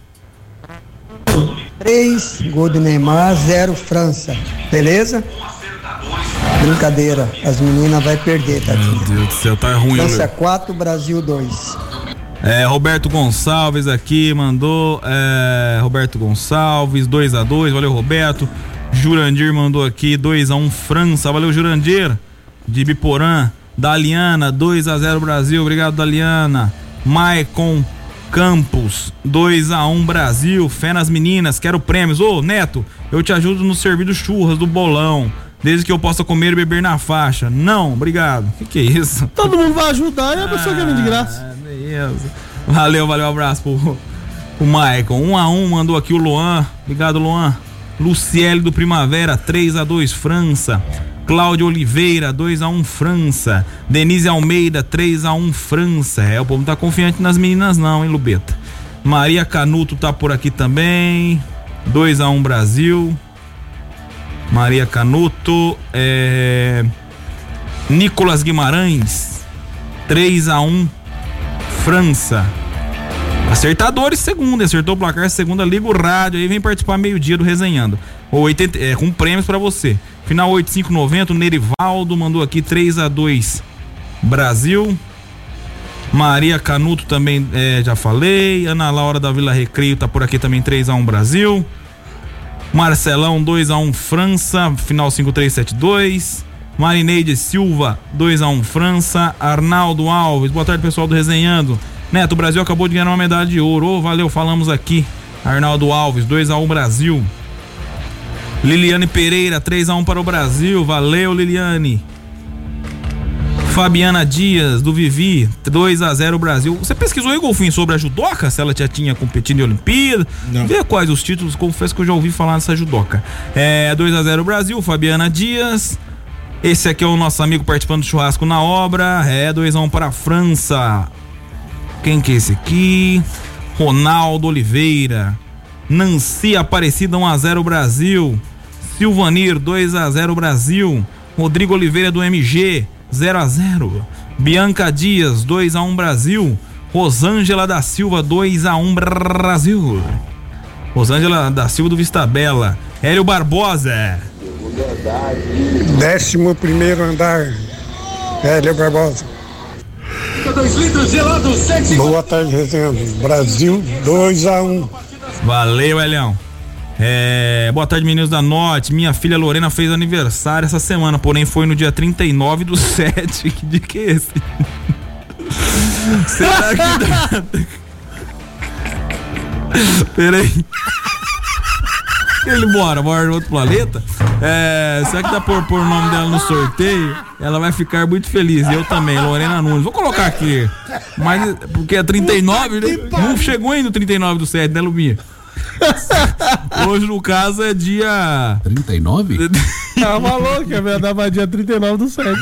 3, gol do Neymar, 0 França. Beleza? Brincadeira, as meninas vai perder, tá? Meu Deus do céu, tá ruim. França 4, Brasil 2. Roberto Gonçalves aqui mandou. Roberto Gonçalves, 2-2, valeu, Roberto. Jurandir mandou aqui 2-1 França, valeu, Jurandir. De Biporã. Daliana, 2-0 Brasil, obrigado, Daliana. Maicon Campos, 2-1 Brasil. Fé nas meninas, quero prêmios. Ô, Neto, eu te ajudo no servir churras do bolão, desde que eu possa comer e beber na faixa. Não, obrigado. Que é isso? Todo mundo vai ajudar e a pessoa quer vir de graça. Beleza. Valeu, um abraço pro Maicon. 1-1 mandou aqui o Luan. Obrigado, Luan. Luciele do Primavera, 3-2 França. Cláudio Oliveira, 2-1 França. Denise Almeida, 3-1 França. O povo não tá confiante nas meninas não, hein, Lubeta? Maria Canuto tá por aqui também. 2-1 Brasil. Maria Canuto. Nicolas Guimarães, 3-1 França. Acertadores segunda, acertou o placar segunda, liga o rádio aí, vem participar meio-dia do Resenhando. Com prêmios pra você. Final 8590, o Nerivaldo mandou aqui 3-2 Brasil. Maria Canuto também, já falei. Ana Laura da Vila Recreio tá por aqui também, 3-1 Brasil. Marcelão, 2-1 França, final 5372. Marineide Silva, 2-1 França. Arnaldo Alves, boa tarde, pessoal do Resenhando. Neto, o Brasil acabou de ganhar uma medalha de ouro. Valeu, falamos aqui. Arnaldo Alves, 2-1 Brasil. Liliane Pereira, 3-1 para o Brasil. Valeu, Liliane. Fabiana Dias, do Vivi, 2-0 Brasil. Você pesquisou aí, Golfinho, sobre a judoca? Se ela já tinha competido em Olimpíada? Não. Vê quais os títulos, confesso que eu já ouvi falar dessa judoca. 2-0 Brasil, Fabiana Dias. Esse aqui é o nosso amigo participando do churrasco na obra. 2-1 para a França. Quem que é esse aqui? Ronaldo Oliveira. Nancy Aparecida, 1-0 Brasil. Silvanir, 2-0 Brasil. Rodrigo Oliveira do MG, 0-0. Bianca Dias, 2-1 Brasil. Rosângela da Silva, 2-1 Brasil. Rosângela da Silva do Vista Bela. Hélio Barbosa. 11º andar. Hélio Barbosa. 2 litros gelado, 7. Boa tarde, Resenhando. Brasil 2-1. Valeu, Elião. Boa tarde, meninos da Norte. Minha filha Lorena fez aniversário essa semana, porém foi no dia 39/7. Que dia que é esse? Será que dá? Peraí. Ele mora no outro planeta. Será que dá por pôr o nome dela no sorteio? Ela vai ficar muito feliz. Eu também, Lorena Nunes. Vou colocar aqui. Mas, porque é 39, né? Não chegou ainda o 39/7, né, Lubinha? Hoje, no caso, é dia 39? Tava louco, dava dia 39/7.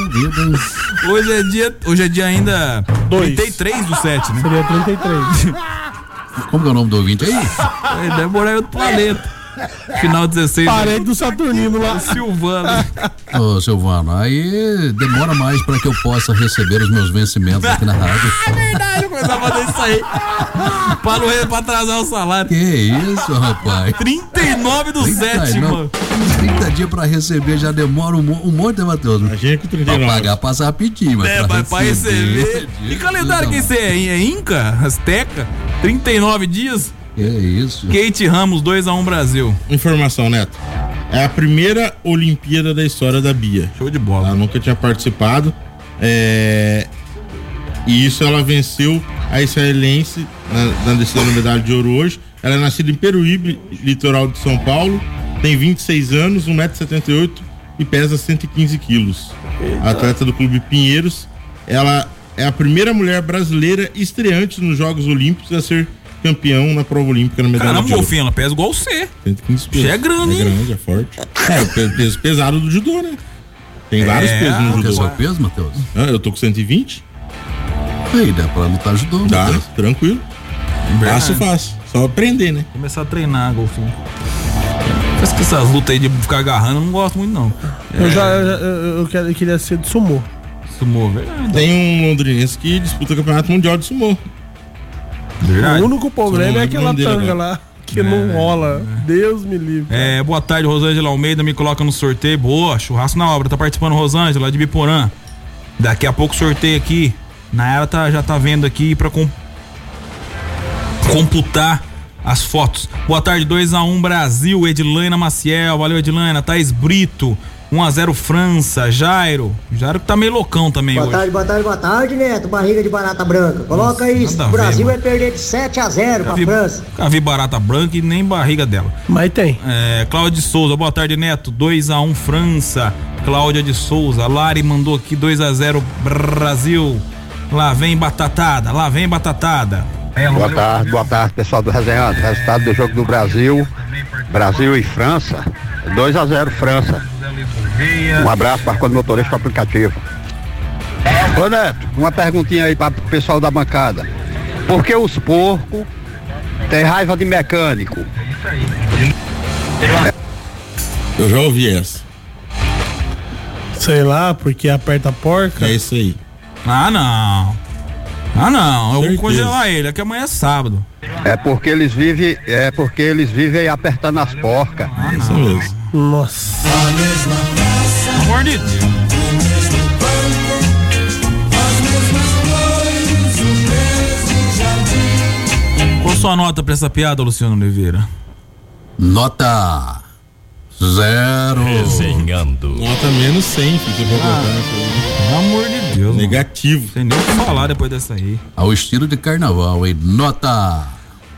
Hoje é dia ainda 33/7, né? Seria 33. Como que é o nome do ouvinte aí? Deve morar em outro planeta. Final 16. Parede do Saturnino lá. Silvano. Ô, Silvano, aí demora mais pra que eu possa receber os meus vencimentos aqui na rádio. É verdade, eu começar a fazer isso aí. Pra atrasar o salário. Que isso, rapaz? 39/7, mano. 30 dias pra receber já demora um monte, né, Matheus? Imagina que 39. Pra pagar passa rapidinho, mas pra receber. Que calendário que esse é Inca? Azteca? 39 dias? Que isso? Kate Ramos, 2-1 Brasil. Informação, Neto. É a primeira Olimpíada da história da Bia. Show de bola. Ela nunca tinha participado. E isso ela venceu a israelense na decisão da medalha de ouro hoje. Ela é nascida em Peruíbe, litoral de São Paulo. Tem 26 anos, 1,78 m e pesa 115 quilos. Atleta do Clube Pinheiros. Ela é a primeira mulher brasileira estreante nos Jogos Olímpicos a ser campeão na prova olímpica na medalha de ouro. Golfinho, ela pesa igual você. 115 quilos. Você é grande, hein? É grande, é forte. É o peso pesado do judô, né? Tem vários pesos no judô. Qual é o seu peso, Matheus? Eu tô com 120. Aí, dá pra lutar judô. Dá, tranquilo. Fácil. Só aprender, né? Começar a treinar, Golfinho. Parece que essas lutas aí de ficar agarrando eu não gosto muito, não. Eu queria ser de sumô. Sumô, verdade. Tem um londrinense que disputa o campeonato mundial de sumô. Verdade. O único problema é aquela tanga lá, que não rola. Deus me livre. Boa tarde, Rosângela Almeida, me coloca no sorteio. Boa, churrasco na obra. Tá participando, Rosângela, de Biporã. Daqui a pouco sorteio aqui. Nayara já tá vendo aqui pra computar as fotos. Boa tarde, 2-1 Brasil, Edilaina Maciel, valeu Edilaina, Thaís Brito, 1-0 França, Jairo que tá meio loucão também hoje. Boa tarde, Neto, barriga de barata branca. Coloca isso, o Brasil vai perder de 7-0 pra França. Nunca vi barata branca e nem barriga dela. Mas tem. Cláudia de Souza, boa tarde, Neto, 2-1 França, Cláudia de Souza, Lari mandou aqui 2-0 Brasil, lá vem batatada. Boa tarde, pessoal do Resenhando. Resultado do jogo do Brasil e França, 2-0 França. Um abraço para o motorista do aplicativo. Ô Neto, uma perguntinha aí para o pessoal da bancada. Por que os porcos têm raiva de mecânico? Eu já ouvi essa. Sei lá, porque aperta a porca. É isso aí. Eu vou congelar ele, aqui amanhã é sábado. É porque eles vivem apertando as porcas. Isso mesmo. Nossa. Pelo amor de Deus. Qual sua nota pra essa piada, Luciano Oliveira? Nota 0. Resenhando. Nota menos 100, se você for colocar. Pelo amor de Deus. Negativo. Sem nem o que falar depois dessa aí. Ao estilo de carnaval, hein? Nota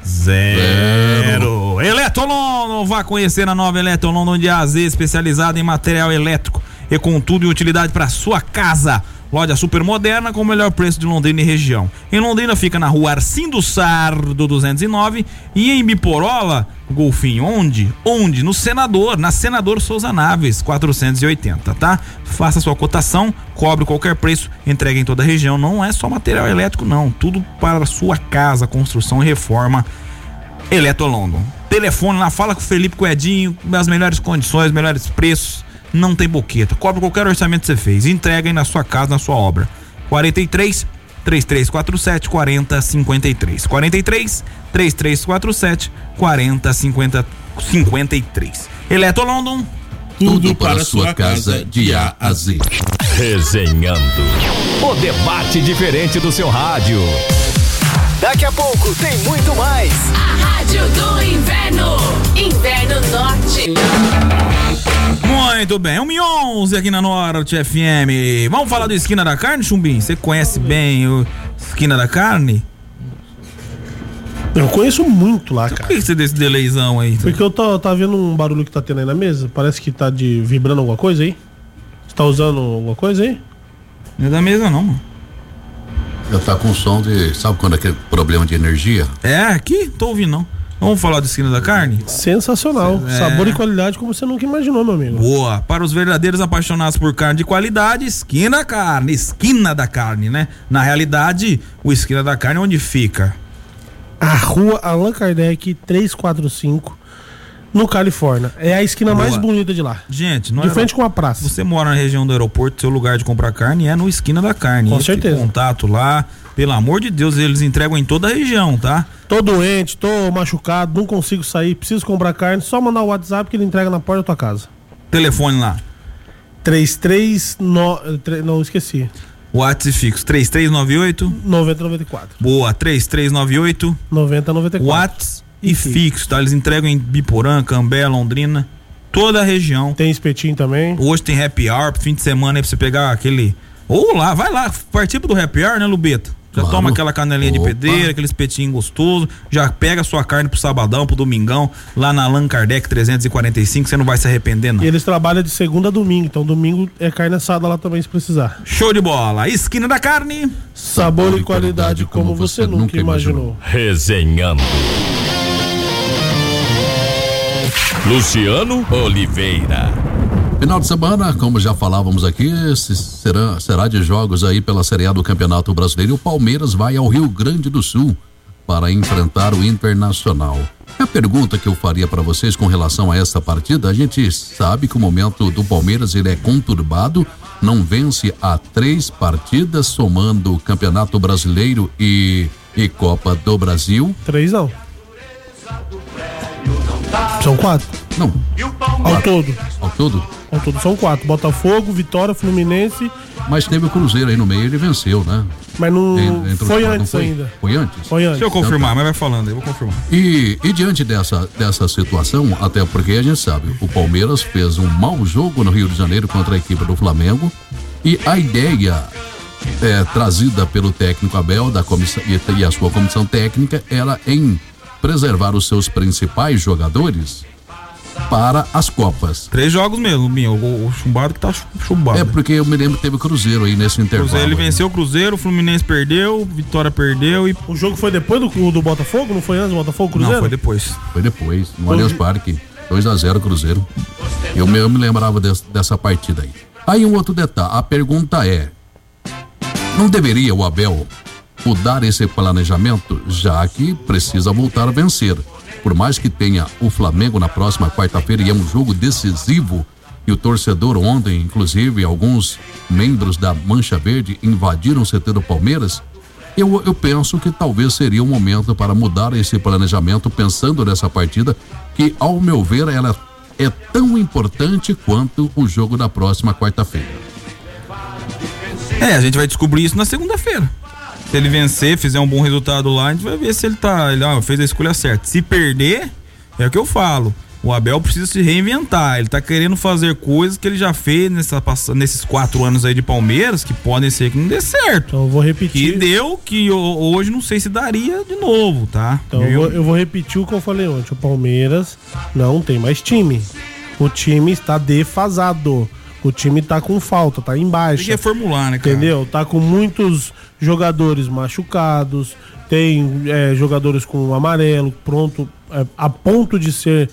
0. Eletrolon, vá conhecer a nova Eletrolon, onde é a Z especializada em material elétrico e com tudo e utilidade para sua casa. Loja super moderna com o melhor preço de Londrina e região. Em Londrina fica na rua Arcindo Sardo 209 e em Biporola, Golfinho, onde? Na Senador Souza Naves 480, tá? Faça sua cotação, cobre qualquer preço, entrega em toda a região. Não é só material elétrico não, tudo para a sua casa, construção e reforma. Eletrolondon. Telefone lá, fala com o Felipe Coedinho, das melhores condições, melhores preços. Não tem boqueta, cobre qualquer orçamento que você fez, entrega aí na sua casa, na sua obra. 43 3347 4053. 43 3347 4053. Eletrolondon, tudo para sua casa de A a Z. Resenhando. O debate diferente do seu rádio. Daqui a pouco tem muito mais. A Rádio do Inverno. Inverno Norte. Muito bem, 1h11 aqui na Norte FM. Vamos falar do Esquina da Carne, Chumbim? Você conhece bem o Esquina da Carne? Eu conheço muito lá, cara. Por que você desse delayzão aí? Porque eu tá vendo um barulho que tá tendo aí na mesa. Parece que tá vibrando alguma coisa aí. Você tá usando alguma coisa aí? Não é da mesa não, mano. Eu tá com som de... Sabe quando é aquele problema de energia? É, aqui? Tô ouvindo não. Vamos falar do Esquina da Carne? Sensacional. Sabor e qualidade como você nunca imaginou, meu amigo. Boa. Para os verdadeiros apaixonados por carne de qualidade, Esquina da Carne. Esquina da Carne, né? Na realidade, o Esquina da Carne, onde fica? A rua Allan Kardec 345, No Califórnia. É a esquina mais bonita de lá. Gente, de frente com a praça. Você mora na região do aeroporto, seu lugar de comprar carne é no Esquina da Carne. Com certeza. Contato lá, pelo amor de Deus, eles entregam em toda a região, tá? Tô doente, tô machucado, não consigo sair, preciso comprar carne, só mandar o WhatsApp que ele entrega na porta da tua casa. Telefone lá. 339... Não, esqueci. WhatsApp fixo, 3398 9094. Boa, 3398 9094. WhatsApp e fixo, tá? Eles entregam em Biporã, Cambé, Londrina, toda a região. Tem espetinho também. Hoje tem happy hour, fim de semana aí pra você pegar aquele... Ou lá, vai lá, participa do happy hour, né, Lubeta? Já toma aquela canelinha de pedreira, aquele espetinho gostoso, já pega a sua carne pro sabadão, pro domingão, lá na Allan Kardec 345, você não vai se arrepender, não. E eles trabalham de segunda a domingo, então domingo é carne assada lá também se precisar. Show de bola, Esquina da Carne. Sabor e qualidade como você nunca imaginou. Resenhando. Luciano Oliveira. Final de semana, como já falávamos aqui, será de jogos aí pela Série A do Campeonato Brasileiro. O Palmeiras vai ao Rio Grande do Sul para enfrentar o Internacional. A pergunta que eu faria para vocês com relação a essa partida, a gente sabe que o momento do Palmeiras ele é conturbado, não vence há 3 partidas, somando o Campeonato Brasileiro e Copa do Brasil. 3 não. São 4. Não. Ao todo. Ao todo? Ao todo são 4. Botafogo, Vitória, Fluminense. Mas teve o Cruzeiro aí no meio, ele venceu, né? Mas não foi antes ainda. Foi antes? Foi antes. Deixa eu confirmar, mas vai falando aí, eu vou confirmar. E diante dessa situação, até porque a gente sabe, o Palmeiras fez um mau jogo no Rio de Janeiro contra a equipe do Flamengo e a ideia trazida pelo técnico Abel da comissão, e a sua comissão técnica era em preservar os seus principais jogadores para as Copas. 3 jogos mesmo, Binho. O chumbado que tá chumbado. É porque eu me lembro que teve o Cruzeiro aí nesse intervalo. Ele venceu o Cruzeiro, o Fluminense perdeu, Vitória perdeu e... O jogo foi depois do Botafogo? Não foi antes do Botafogo, Cruzeiro? Não, foi depois. Foi depois, no Allianz Parque. 2-0 Cruzeiro. Eu me lembrava dessa partida aí. Aí um outro detalhe, a pergunta é: não deveria o Abel mudar esse planejamento, já que precisa voltar a vencer? Por mais que tenha o Flamengo na próxima quarta-feira e é um jogo decisivo, e o torcedor ontem, inclusive, alguns membros da Mancha Verde invadiram o CT do Palmeiras, eu penso que talvez seria o momento para mudar esse planejamento, pensando nessa partida, que, ao meu ver, ela é tão importante quanto o jogo da próxima quarta-feira. A gente vai descobrir isso na segunda-feira. Se ele vencer, fizer um bom resultado lá, a gente vai ver se ele fez a escolha certa. Se perder, é o que eu falo, o Abel precisa se reinventar. Ele tá querendo fazer coisas que ele já fez nesses 4 anos aí de Palmeiras, que podem ser que não dê certo. Então eu vou repetir. Que deu, que hoje não sei se daria de novo, tá? Então eu vou repetir o que eu falei ontem. O Palmeiras não tem mais time. O time está defasado. O time tá com falta, tá em baixa. Tem que reformular, né, cara? Entendeu? Tá com muitos jogadores machucados, tem jogadores com amarelo, pronto, a ponto de ser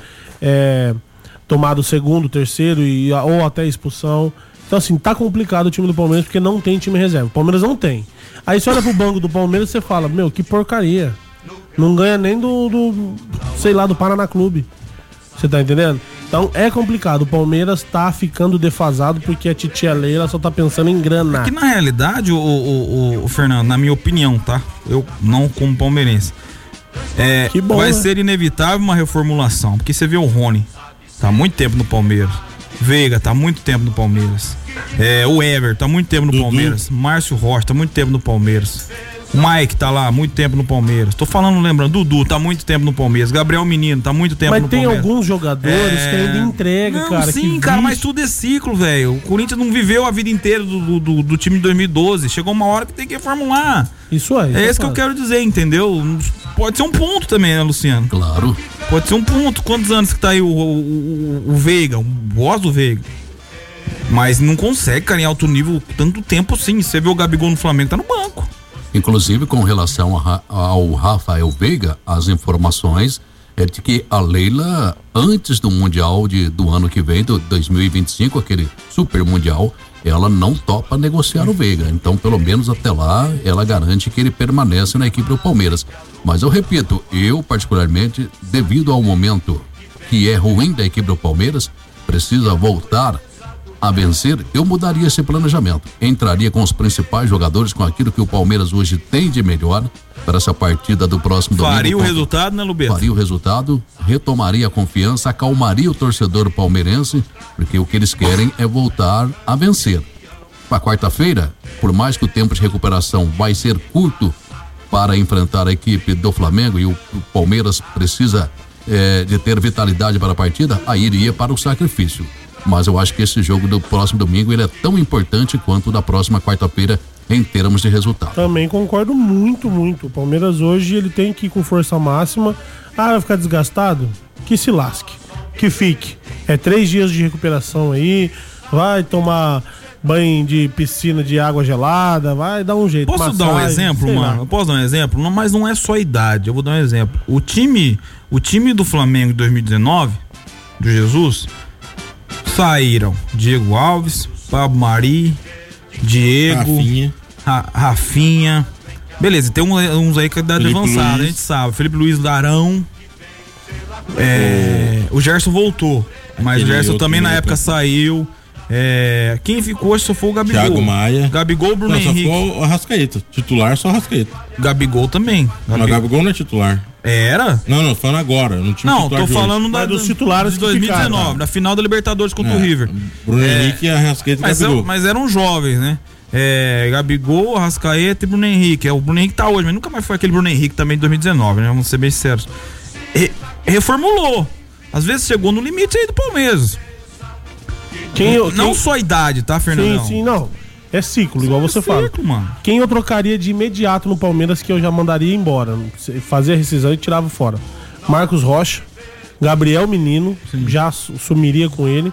tomado segundo, terceiro ou até expulsão. Então, assim, tá complicado o time do Palmeiras porque não tem time reserva. O Palmeiras não tem. Aí você olha pro banco do Palmeiras e você fala, meu, que porcaria. Não ganha nem do Paraná Clube. Você tá entendendo? Então é complicado, o Palmeiras tá ficando defasado porque a titia Leila só tá pensando em grana. É que na realidade, o Fernando, na minha opinião, tá? Eu não como palmeirense. Que bom, vai né? ser inevitável uma reformulação, porque você vê o Rony, tá há muito tempo no Palmeiras. Veiga tá há muito tempo no Palmeiras. O Ever tá há muito tempo no Palmeiras. Márcio Rocha tá há muito tempo no Palmeiras. O Mike tá lá há muito tempo no Palmeiras. Tô falando, lembrando, Dudu tá há muito tempo no Palmeiras. Gabriel Menino tá há muito tempo no Palmeiras. Mas tem alguns jogadores que ainda entrega, cara. Sim, cara, mas tudo é ciclo, velho. O Corinthians não viveu a vida inteira do time de 2012. Chegou uma hora que tem que reformular. Isso aí. É isso que eu quero dizer, entendeu? Pode ser um ponto também, né, Luciano? Claro. Pode ser um ponto. Quantos anos que tá aí o Veiga? O boss do Veiga. Mas não consegue, cara, em alto nível tanto tempo assim. Você vê o Gabigol no Flamengo, tá no banco. Inclusive, com relação ao Rafael Veiga, as informações é de que a Leila, antes do Mundial do ano que vem, do 2025, aquele Super Mundial, ela não topa negociar o Veiga. Então, pelo menos até lá, ela garante que ele permanece na equipe do Palmeiras. Mas eu repito, eu particularmente, devido ao momento que é ruim da equipe do Palmeiras, precisa voltar a vencer, eu mudaria esse planejamento. Entraria com os principais jogadores, com aquilo que o Palmeiras hoje tem de melhor para essa partida do próximo domingo. Faria o resultado, né, Lubeto? Faria o resultado, retomaria a confiança, acalmaria o torcedor palmeirense, porque o que eles querem é voltar a vencer. Para quarta-feira, por mais que o tempo de recuperação vai ser curto para enfrentar a equipe do Flamengo e o Palmeiras precisa de ter vitalidade para a partida, aí iria para o sacrifício. Mas eu acho que esse jogo do próximo domingo ele é tão importante quanto o da próxima quarta-feira em termos de resultado. Também concordo muito. O Palmeiras hoje ele tem que ir com força máxima. Vai ficar desgastado? Que se lasque, que fique. 3 dias de recuperação aí, vai tomar banho de piscina de água gelada, vai dar um jeito. Posso dar um exemplo, mano? Eu posso dar um exemplo? Não, mas não é só a idade, eu vou dar um exemplo. O time do Flamengo de 2019, do Jesus, saíram Diego Alves, Pablo Mari, Diego, Rafinha. Beleza, tem uns aí que é da idade avançada, a gente sabe. Felipe Luiz, Larão. O Gerson voltou, mas o Gerson também na época saiu. Quem ficou hoje só foi o Gabigol. Thiago Maia. Gabigol, Bruno Henrique. Só foi o Arrascaeta. Titular, só Arrascaeta. Gabigol também. Não, o Gabigol não é titular. Era? Não, falando agora. Não, tô falando dos titulares de 2019, na final da Libertadores contra o River. Bruno Henrique, Arrascaeta e Gabigol. Mas eram jovens, né? Gabigol, Arrascaeta e Bruno Henrique. O Bruno Henrique tá hoje, mas nunca mais foi aquele Bruno Henrique também de 2019, né? Vamos ser bem sinceros. Reformulou. Às vezes chegou no limite aí do Palmeiras. Não só a idade, tá, Fernandão? Sim, não. É ciclo, igual você fala. Mano. Quem eu trocaria de imediato no Palmeiras que eu já mandaria embora, fazia a rescisão e tirava fora? Marcos Rocha, Gabriel Menino, já sumiria com ele.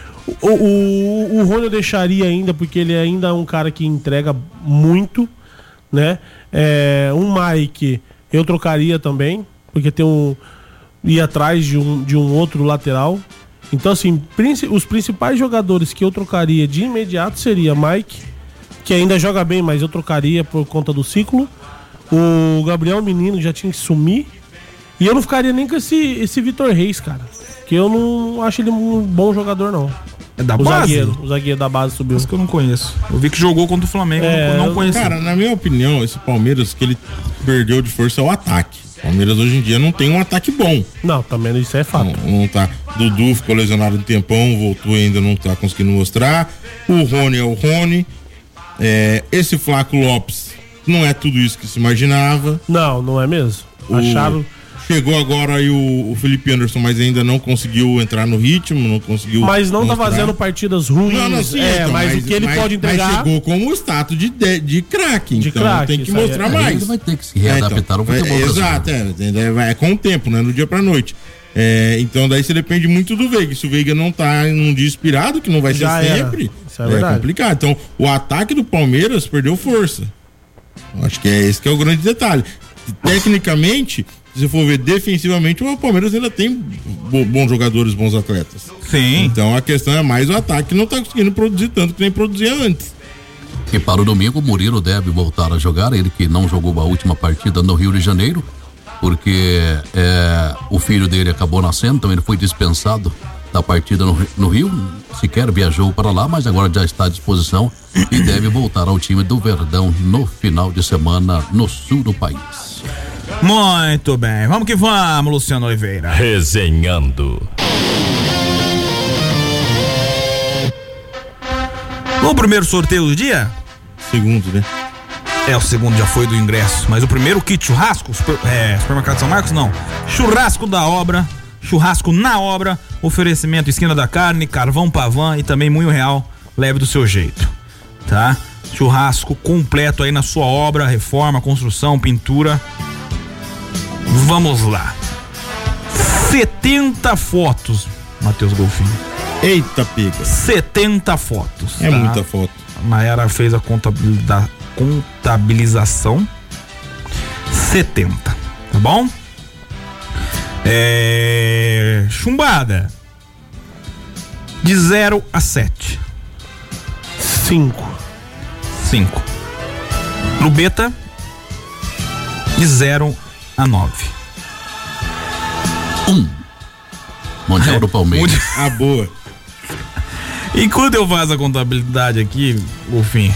O Rony eu deixaria ainda, porque ele ainda é um cara que entrega muito, né? Um Mike eu trocaria também, porque ir atrás de um outro lateral. Então, assim, os principais jogadores que eu trocaria de imediato seria Mike, que ainda joga bem, mas eu trocaria por conta do ciclo. O Gabriel Menino já tinha que sumir. E eu não ficaria nem com esse Vitor Reis, cara. Que eu não acho ele um bom jogador, não. É da base? O zagueiro da base subiu. Isso que eu não conheço. Eu vi que jogou contra o Flamengo, não conheço. Cara, na minha opinião, esse Palmeiras que ele perdeu de força é o ataque. O Palmeiras hoje em dia não tem um ataque bom. Não, também isso é fato. Não tá. Dudu ficou lesionado um tempão, voltou ainda, não tá conseguindo mostrar. O Rony é o Rony. Esse Flaco Lopes não é tudo isso que se imaginava. Não é mesmo. Acharam. Chegou agora aí o Felipe Anderson, mas ainda não conseguiu entrar no ritmo, não conseguiu. Mas não tá fazendo partidas ruins. Mas o que ele pode entregar. Mas chegou como status de craque. Então tem que mostrar mais. Ele vai ter que se readaptar ao futebol brasileiro. Exato, é com o tempo, né? No dia pra noite. Então daí você depende muito do Veiga. Se o Veiga não tá num dia inspirado, que não vai ser sempre, é complicado. Então o ataque do Palmeiras perdeu força. Eu acho que esse que é o grande detalhe. Tecnicamente, se você for ver defensivamente, o Palmeiras ainda tem bons jogadores, bons atletas. Sim. Então a questão é mais o ataque, que não tá conseguindo produzir tanto que nem produzia antes. E para o domingo, o Murilo deve voltar a jogar, ele que não jogou a última partida no Rio de Janeiro, porque o filho dele acabou nascendo, então ele foi dispensado da partida no Rio, sequer viajou para lá, mas agora já está à disposição e deve voltar ao time do Verdão no final de semana no sul do país. Muito bem, vamos que vamos, Luciano Oliveira. Resenhando. O primeiro sorteio do dia? Segundo, né? O segundo já foi do ingresso, mas o primeiro kit churrasco, Supermercado São Marcos, não. Churrasco da obra, churrasco na obra, oferecimento Esquina da Carne, Carvão Pavan e também Moinho Real, leve do seu jeito, tá? Churrasco completo aí na sua obra, reforma, construção, pintura. Vamos lá. 70 fotos, Matheus Golfinho. Eita, pega. 70 fotos. É muita foto. A Mayara fez a contabilização. 70, tá bom? Chumbada. De 0 a 7. 5. Lubeta. De 0 a 9. 1. Mundial do Palmeiras. Ah, boa. Enquanto eu faço a contabilidade aqui, Golfinho,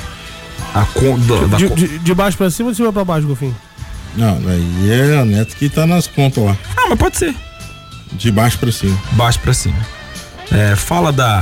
de baixo pra cima ou de cima pra baixo, Golfinho? Não, daí é a Neto que tá nas contas lá. Ah, mas pode ser. De baixo pra cima. Baixo pra cima. Fala da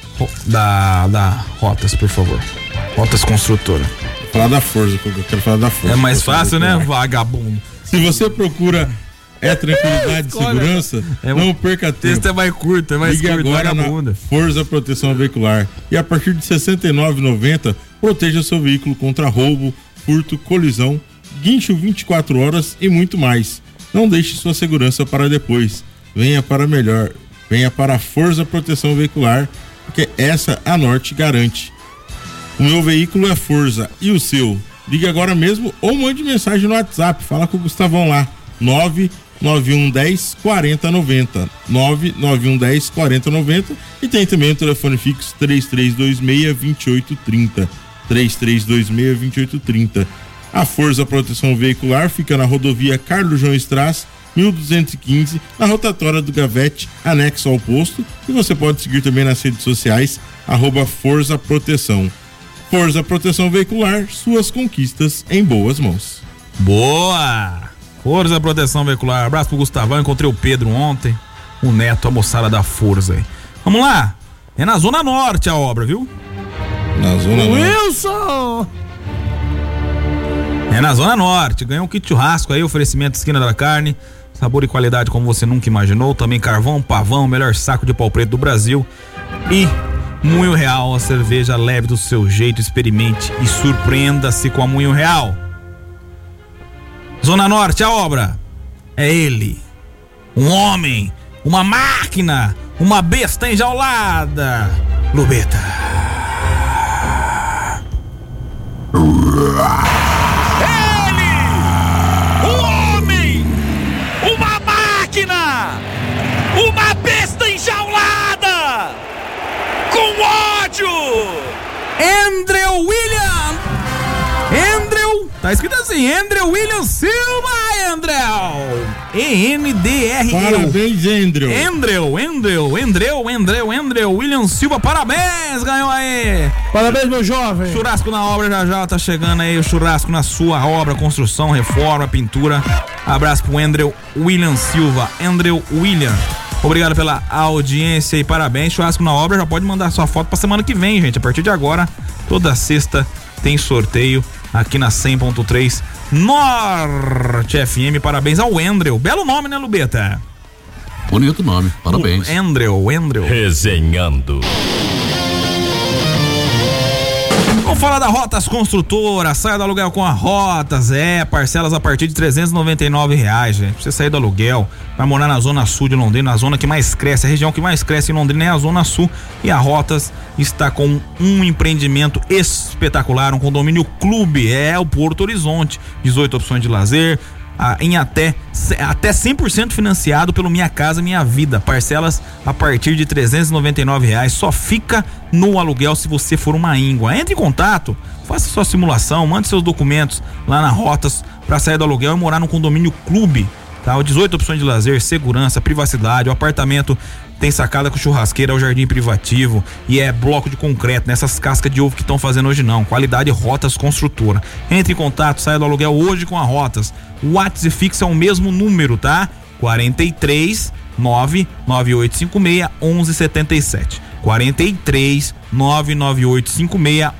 Rotas, por favor. Rotas Construtora. Vou falar da Forza, porque eu quero falar da Forza. É mais fácil, né, vagabundo? Se você procura tranquilidade e segurança, não perca tempo. Esse é mais curto, Ligue agora na Forza Proteção Veicular. E a partir de R$ 69,90, proteja seu veículo contra roubo, furto, colisão, guincho 24 horas e muito mais. Não deixe sua segurança para depois. Venha para melhor. Venha para a Forza Proteção Veicular, porque essa a Norte garante. O meu veículo é Forza e o seu? Ligue agora mesmo ou mande mensagem no WhatsApp. Fala com o Gustavão lá. 99110 4090. 99110 4090. E tem também o telefone fixo 3326-2830. 3326-2830. A Forza Proteção Veicular fica na rodovia Carlos João Strass, 1215, na rotatória do Gavete, anexo ao posto. E você pode seguir também nas redes sociais, @Forza Proteção. Forza Proteção Veicular, suas conquistas em boas mãos. Boa! Forza Proteção Veicular. Abraço pro Gustavão, encontrei o Pedro ontem, o Neto, a moçada da Forza aí. Vamos lá, é na Zona Norte a obra, viu? Na Zona Norte. Wilson! É na Zona Norte, ganhou um kit churrasco aí, oferecimento Esquina da Carne, sabor e qualidade como você nunca imaginou, também carvão, pavão, melhor saco de pau preto do Brasil e Moinho Real, a cerveja leve do seu jeito, experimente e surpreenda-se com a Moinho Real. Zona Norte, a obra é ele, um homem, uma máquina, uma besta enjaulada, Lubeta. Ele, um homem, uma máquina, uma besta enjaulada, com ódio, Andrew William, tá escrito assim, Andrew William Silva, Andrew, ENDR. Parabéns, Andrew. Andrew William Silva, parabéns, ganhou aí. Parabéns, meu jovem. Churrasco na obra já tá chegando aí, o churrasco na sua obra, construção, reforma, pintura. Abraço pro Andrew William Silva, Andrew William. Obrigado pela audiência e parabéns. Churrasco na obra, já pode mandar sua foto pra semana que vem, gente. A partir de agora, toda sexta tem sorteio aqui na 100.3 Norte FM. Parabéns ao Andrew. Belo nome, né, Lubeta? Bonito nome, parabéns. Andrew. Resenhando. Vamos falar da Rotas Construtora. Saia do aluguel com a Rotas. Parcelas a partir de R$399, gente. Pra você sair do aluguel, vai morar na Zona Sul de Londrina, a zona que mais cresce, a região que mais cresce em Londrina é a Zona Sul. E a Rotas está com um empreendimento espetacular, um condomínio clube, o Porto Horizonte. 18 opções de lazer, em até 100% financiado pelo Minha Casa Minha Vida. Parcelas a partir de R$399. Só fica no aluguel se você for uma íngua. Entre em contato, faça sua simulação, mande seus documentos lá na Rotas para sair do aluguel e morar no condomínio clube. Tá? 18 opções de lazer, segurança, privacidade. O apartamento tem sacada com churrasqueira, o jardim privativo e é bloco de concreto, nessas cascas de ovo que estão fazendo hoje não. Qualidade Rotas Construtora. Entre em contato, saia do aluguel hoje com a Rotas. O WhatsApp fixo é o mesmo número, tá? 43 99856 1177. 43 99856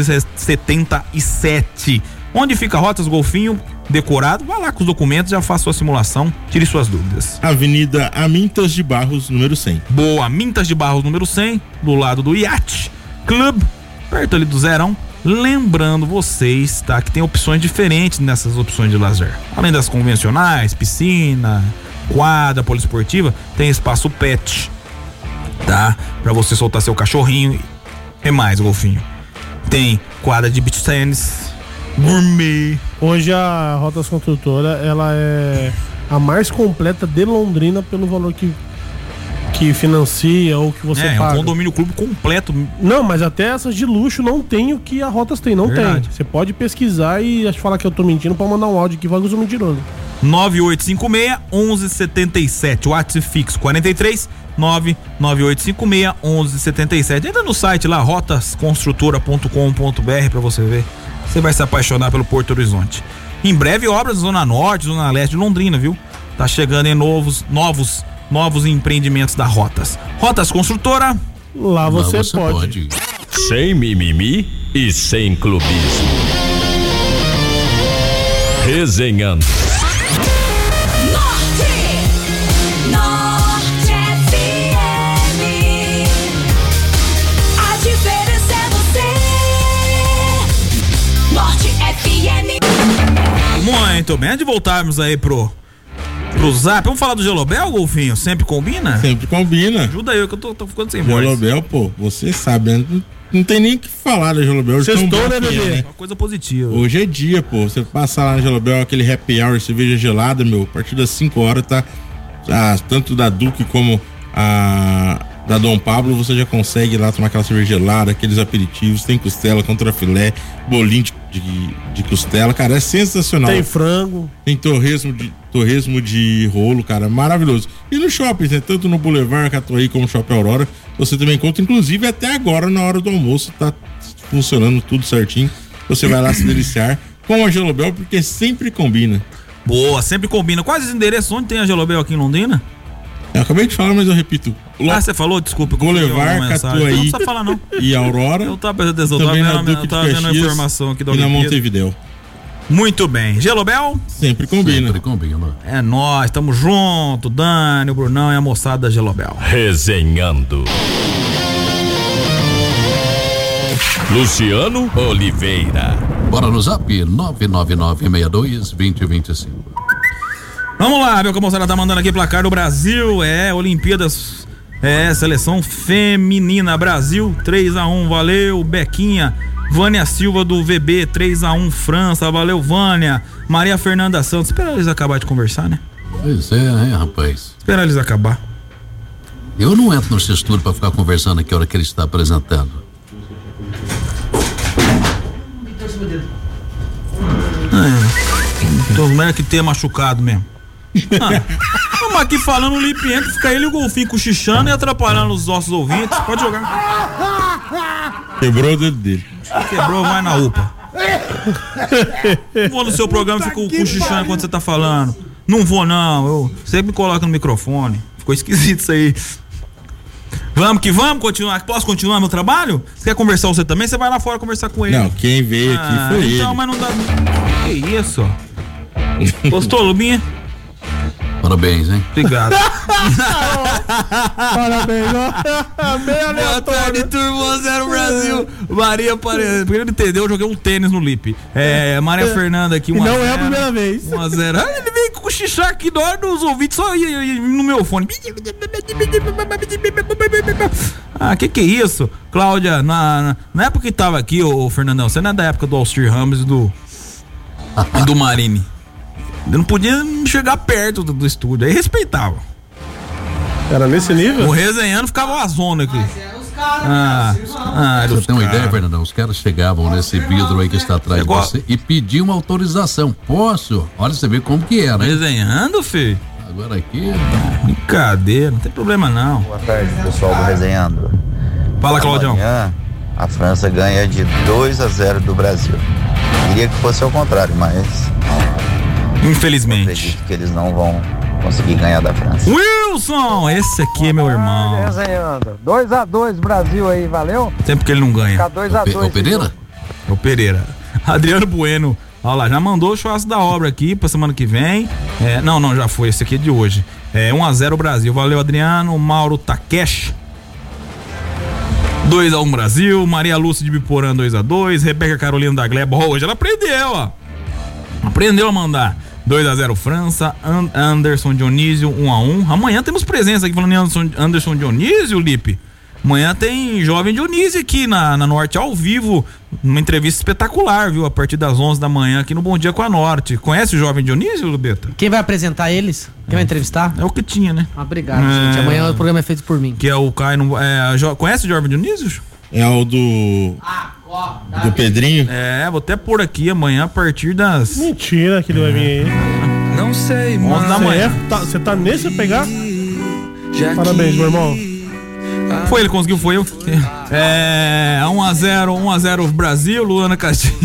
1177. Onde fica a Rotas, Golfinho? Decorado, vá lá com os documentos, já faça sua simulação, tire suas dúvidas. Avenida Amintas de Barros, número 100. Boa, Amintas de Barros, número 100, do lado do Yacht Club, perto ali do Zerão. Lembrando vocês, tá, que tem opções diferentes nessas opções de lazer. Além das convencionais, piscina, quadra, poliesportiva, tem espaço pet, tá? Pra você soltar seu cachorrinho e mais, Golfinho. Tem quadra de beach tennis, gourmet. Hoje a Rotas Construtora, ela é a mais completa de Londrina pelo valor que financia ou que você paga. É um condomínio clube completo. Não, mas até essas de luxo não tem o que a Rotas tem, não Verdade. Tem. Você pode pesquisar e acho que falar que eu tô mentindo, pode mandar um áudio que vai usar mentiroso. 9856 1177, WhatsApp fixo 43 998561177. Entra no site lá, rotasconstrutora.com.br pra você ver. Você vai se apaixonar pelo Porto Horizonte. Em breve, obras na Zona Norte, Zona Leste de Londrina, viu? Tá chegando em novos empreendimentos da Rotas. Rotas Construtora. Lá você pode. Sem mimimi e sem clubismo. Resenhando. Muito bem, antes de voltarmos aí pro Zap, vamos falar do Gelobel, Golfinho? Sempre combina? Sempre combina. Ajuda eu que eu tô ficando sem voz. Gelobel, pô, você sabe, né? Não tem nem o que falar da Gelobel. Sextou, né, bebê? Uma coisa positiva. Hoje é dia, pô. Você passar lá na Gelobel, aquele happy hour, cerveja gelada, meu, a partir das 5 horas tá tanto da Duque como da Dom Pablo, você já consegue lá tomar aquela cerveja gelada, aqueles aperitivos, tem costela, contrafilé, bolinho de costela, cara, é sensacional. Tem frango. Tem torresmo de rolo, cara, maravilhoso. E no shopping, né? Tanto no Boulevard Catuaí como no Shopping Aurora, você também encontra, inclusive até agora, na hora do almoço, tá funcionando tudo certinho. Você vai lá se deliciar com a Gelobel, porque sempre combina. Boa, sempre combina. Quais os endereços? Onde tem a Gelobel aqui em Londrina? Eu acabei de falar, mas eu repito. Você falou? Desculpa. Boulevard, Catuaí. Não precisa falar, não. E Aurora. Eu tava prestando atenção, tava vendo a informação aqui da Olimpíada. E na Olimpíada. Montevidéu. Muito bem. Gelobel? Sempre combina. Sempre combina. É nóis, tamo junto. Dani, o Brunão e a moçada da Gelobel. Resenhando. Luciano Oliveira. Bora no Zap 99962-2025. Vamos lá, meu, que a moçada tá mandando aqui placar do Brasil. Olimpíadas. Seleção feminina. Brasil 3-1, valeu. Bequinha. Vânia Silva do VB 3-1, França, valeu, Vânia. Maria Fernanda Santos. Espera eles acabar de conversar, né? Pois é, né, rapaz? Espera eles acabar. Eu não entro no estúdio pra ficar conversando aqui a hora que ele está apresentando. Então, não é que ter machucado mesmo. Vamos aqui falando limpiento, fica ele e o Golfinho cochichando e atrapalhando os nossos ouvintes. Pode jogar. Quebrou o dedo dele. Quebrou, vai na UPA. Não vou no seu programa e fico cochichando quando você tá falando. Não vou, não. Eu sempre me coloco no microfone. Ficou esquisito isso aí. Vamos que vamos continuar. Posso continuar meu trabalho? Você quer conversar você também? Você vai lá fora conversar com ele. Não, quem veio aqui foi ele. Então, mas não dá. Que isso? Gostou, Lubinha? Parabéns, hein? Obrigado. Parabéns, ó. Boa tarde, turma 0 Brasil. Maria Aparecida. Porque ele entendeu, eu joguei um tênis no Lip. Maria Fernanda aqui, 1-0. Não é a primeira vez. 1-0. Ele veio cochichar aqui na hora dos ouvintes, só no meu fone. Que é isso? Cláudia, na época que tava aqui, ô Fernandão, você não é da época do Alcir Ramos e do Marini. Eu não podia chegar perto do estúdio, aí respeitava. Era nesse nível? O resenhando ficava uma zona aqui. Você tem uma ideia, Fernandão? Os caras chegavam nesse vidro aí que está atrás de você e pediam autorização. Posso? Olha, você vê como que era, hein? Resenhando, filho? Agora aqui... Brincadeira, não tem problema não. Boa tarde, pessoal do Resenhando. Fala, Claudião. Amanhã, a França ganha de 2-0 do Brasil. Queria que fosse ao contrário, mas... Infelizmente. Eu acredito que eles não vão conseguir ganhar da França. Wilson, esse aqui é meu irmão. 2-2 Brasil aí, valeu? Sempre que ele não ganha. Ficar 2-2. O Pereira? O Pereira. Adriano Bueno. Olha lá, já mandou o churrasco da obra aqui pra semana que vem. Não, já foi. Esse aqui é de hoje. 1-0 Brasil. Valeu, Adriano. Mauro Takeshi. 2-1 Brasil. Maria Lúcia de Biporã 2-2. Rebeca Carolina da Gleba. Hoje ela aprendeu, ó. Aprendeu a mandar. 2-0 França. Anderson Dionísio 1-1. Amanhã temos presença aqui falando em Anderson Dionísio, Lipe. Amanhã tem Jovem Dionísio aqui na Norte ao vivo, numa entrevista espetacular, viu? A partir das 11 da manhã aqui no Bom Dia com a Norte. Conhece o Jovem Dionísio, Lubeta? Quem vai apresentar eles? Quem vai entrevistar? É o que tinha, né? Obrigado, gente. Amanhã o programa é feito por mim. Que é o Caio. Conhece o Jovem Dionísio? É o do Pedrinho? Vou até pôr aqui amanhã a partir das... Mentira que ele vai vir aí. Não sei, 11 da manhã. Você tá nesse a pegar? Parabéns, meu irmão. Foi ele, conseguiu, foi eu. 1x0 Brasil, Luana Castilho.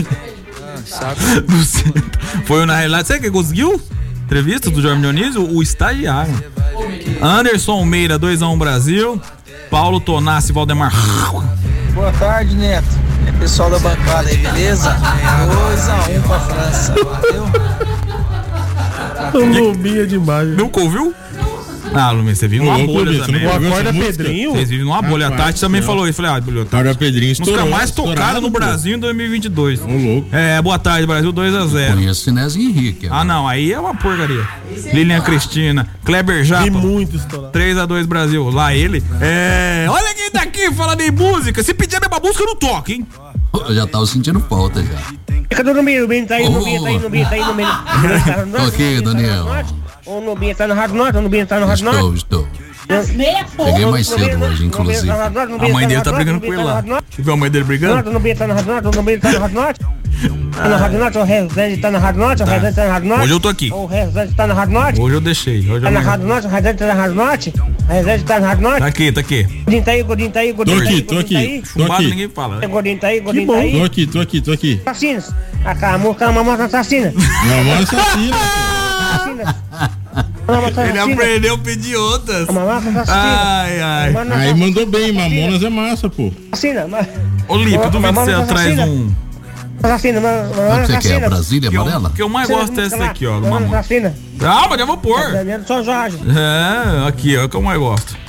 Foi na realidade, sabe quem conseguiu? Entrevista do Jorge Dionísio, o estagiário. Anderson Almeida, 2x1 Brasil. Paulo Tonassi, Valdemar. Boa tarde, Neto. É pessoal da bancada aí, beleza? 2x1 pra França. Valeu? Lobinha demais. Nunca ouviu? Ah, Luiz, você vive numa bolha também. O Acorda Pedrinho? Vocês vivem numa bolha. A Tati também falou isso. Falei, Acorda Pedrinho estourou. Música mais tocada no Brasil em 2022. Louco. Boa tarde, Brasil, 2x0. Conheço Sinésio Henrique. Ah, não, aí é uma porcaria. Lilian Cristina, Kleber Japa. E muito estourado. 3x2 Brasil. Lá ele. Olha quem tá aqui falando em música. Se pedir a mesma música, eu não toco, hein? Eu já tava sentindo falta já. Cadê o Nubinho? Tá aí, Nubinho. Ok, Daniel. O Nubinho tá no Rádio Norte, Estou. Peguei mais cedo hoje, inclusive. A mãe dele tá brigando com ele lá. Você viu a mãe dele brigando? O Nubinho tá no Rádio Norte, Tá na Rádio Norte, o Rezende tá na Rádio Norte, o Rezende tá na Rádio Norte. Hoje eu tô aqui. O Rezende tá na Rádio Norte. Hoje eu deixei. Tá na Rádio Norte, o Rezende tá na Rádio Norte. O Rezende tá na Rádio Norte. Tá aqui. Gordinho tá aí. Tô aqui. Chumbado ninguém fala. Gordinho tá aí. Tô aqui. Assassinos. A música é uma moça assassina. Mamãe assassina. Ele aprendeu a pedir outras. Ai. Aí mandou bem, Mamonas é massa, pô. Assassina. Ô, Lipe, duvido que você traz um... Assassina, Você quer a Brasília amarela? O que eu mais gosto é essa aqui, ó. Assassina. Calma, já vou pôr. Só Jorge. Aqui, ó, o que eu mais gosto.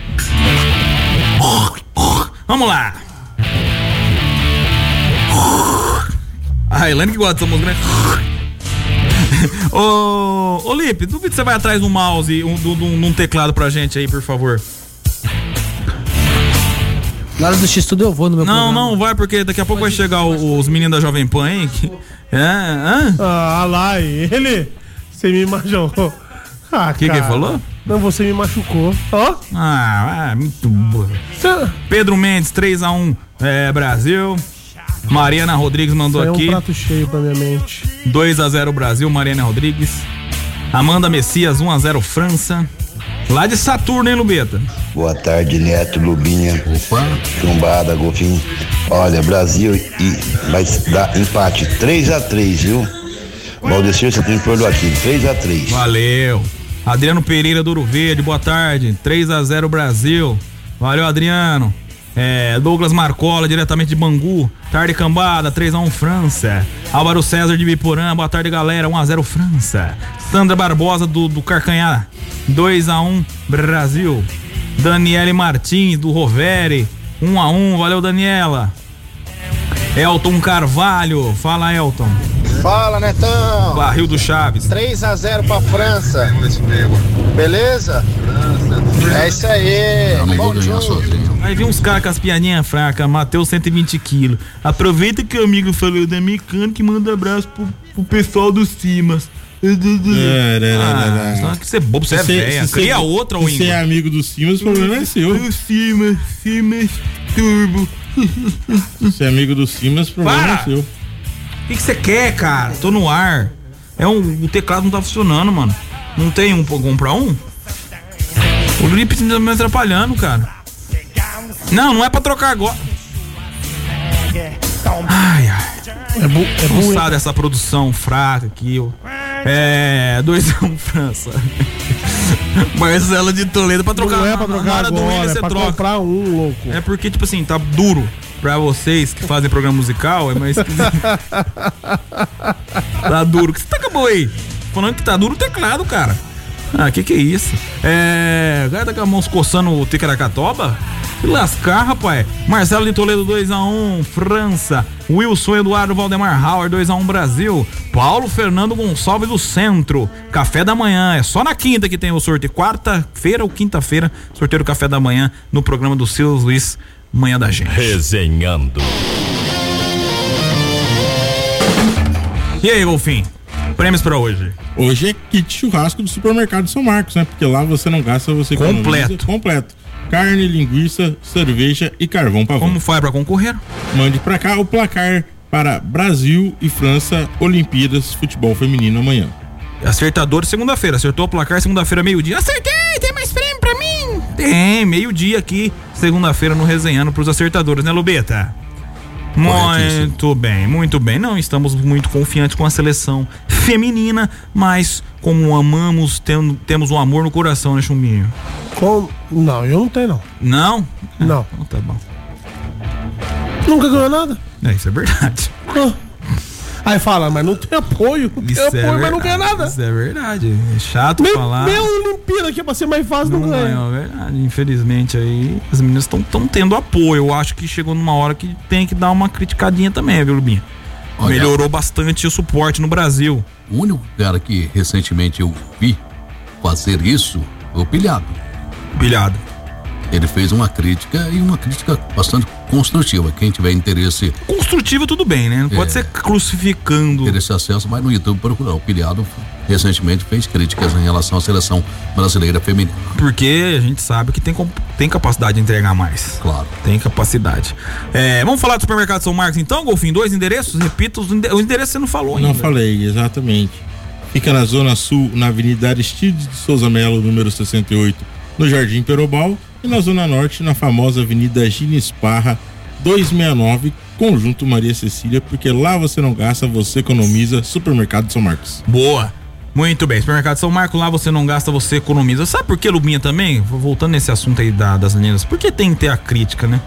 Vamos lá. A Elaine que gosta dessa música, né? Ô Lipe, duvido que você vai atrás de um mouse, um teclado pra gente aí, por favor. Na hora do X-Tudo eu vou no meu programa. Não, vai, porque daqui a pouco vai chegar os meninos da Jovem Pan, hein? Lá, ele. Você me machucou. O que ele falou? Não, você me machucou. Ó. Muito boa. Pedro Mendes, 3x1 Brasil. Mariana Rodrigues mandou aqui. É um prato cheio pra minha mente. 2x0 Brasil, Mariana Rodrigues. Amanda Messias, 1x0 França. Lá de Saturno, hein, Lubeta? Boa tarde, Neto, Lubinha. Opa. Chumbada, Golfinho. Olha, Brasil vai dar empate 3x3, viu? Valdecir, você tem que perdoar aqui, 3x3. Valeu. Adriano Pereira do Ouro Verde, boa tarde. 3x0 Brasil. Valeu, Adriano. Douglas Marcola, diretamente de Bangu. Tarde Cambada, 3x1 França. Álvaro César de Biporã, boa tarde, galera. 1x0 França. Sandra Barbosa do Carcanhar, 2x1 Brasil. Daniele Martins do Rovere, 1x1. Valeu, Daniela. Elton Carvalho, fala, Elton. Fala, Netão. Barril do Chaves, 3x0 pra França. Beleza? É isso aí. Eu não vou ganhar sozinho. Aí vem uns caras com as piadinhas fracas. Mateus 120 quilos. Aproveita que o amigo falou da mecânica e manda abraço pro pessoal do Simas. Só que você é bobo, você é velha. Cria outra, ou você é amigo do Simas, o problema é seu. Do Simas Turbo. Você é amigo do Simas, o problema é seu. O que você quer, cara? Tô no ar. O teclado não tá funcionando, mano. Não tem um pra comprar um? O Lipe tá me atrapalhando, cara. Não é pra trocar agora. Ai. É buçada essa produção fraca aqui, ó. 2x1 França. Marcelo de Toledo pra trocar. Não é pra trocar agora, você é pra troca. comprar um, louco. É porque, tipo assim, tá duro pra vocês que fazem programa musical, é mais esquisito. Tá duro. O que você tá acabou aí? Falando que tá duro o teclado, cara. Que é isso? O cara tá com a mão coçando o Ticaracatoba? Que lascar, rapaz. Marcelo de Toledo, 2x1 França. Wilson Eduardo Valdemar Hauer, 2x1 Brasil. Paulo Fernando Gonçalves do Centro. Café da manhã, é só na quinta que tem o sorteio. Quarta-feira ou quinta-feira, sorteio do café da manhã no programa do Silas Luiz, Manhã da Gente. Resenhando. E aí, Golfinho? Prêmios pra hoje. Hoje é kit churrasco do supermercado São Marcos, né? Porque lá você não gasta, você completo. Completo. Carne, linguiça, cerveja e carvão pavão. Como faz pra concorrer? Mande pra cá o placar para Brasil e França, Olimpíadas Futebol Feminino amanhã. Acertador segunda-feira. Acertou o placar segunda-feira, meio-dia. Acertei! Tem mais prêmio pra mim! Tem, meio-dia aqui, segunda-feira no Resenhando pros acertadores, né, Lubeta? Muito bem, muito bem. Não estamos muito confiantes com a seleção feminina, mas como amamos, temos um amor no coração, né, Chumbinho? Não, eu não tenho, não. Não? Não. Então tá bom. Nunca ganhou nada. Isso é verdade. Aí fala, mas não tem apoio. Não tem apoio, mas não ganha nada. Isso é verdade. É chato falar. Meu Olimpíada aqui é pra ser mais fácil, não ganha. É verdade. Infelizmente aí as meninas estão tendo apoio. Eu acho que chegou numa hora que tem que dar uma criticadinha também, viu, Lubinha? Melhorou bastante o suporte no Brasil. O único cara que recentemente eu vi fazer isso foi o Pilhado. Ele fez uma crítica e uma crítica bastante construtiva. Quem tiver interesse. Construtiva, tudo bem, né? Não pode ser crucificando. Esse acesso, vai no YouTube procurar. O Pilhado recentemente fez críticas em relação à seleção brasileira feminina. Porque a gente sabe que tem capacidade de entregar mais. Claro. Tem capacidade. Vamos falar do Supermercado São Marcos então, Golfinho? 2 endereços? Repita, o endereço você não falou ainda. Não falei, exatamente. Fica na Zona Sul, na Avenida Aristides de Souza Melo, número 68, no Jardim Perobal. E na Zona Norte, na famosa Avenida Gines Parra, 269, Conjunto Maria Cecília, porque lá você não gasta, você economiza. Supermercado São Marcos. Boa! Muito bem, Supermercado São Marcos, lá você não gasta, você economiza. Sabe por que, Lubinha, também? Voltando nesse assunto aí das meninas, por que tem que ter a crítica, né?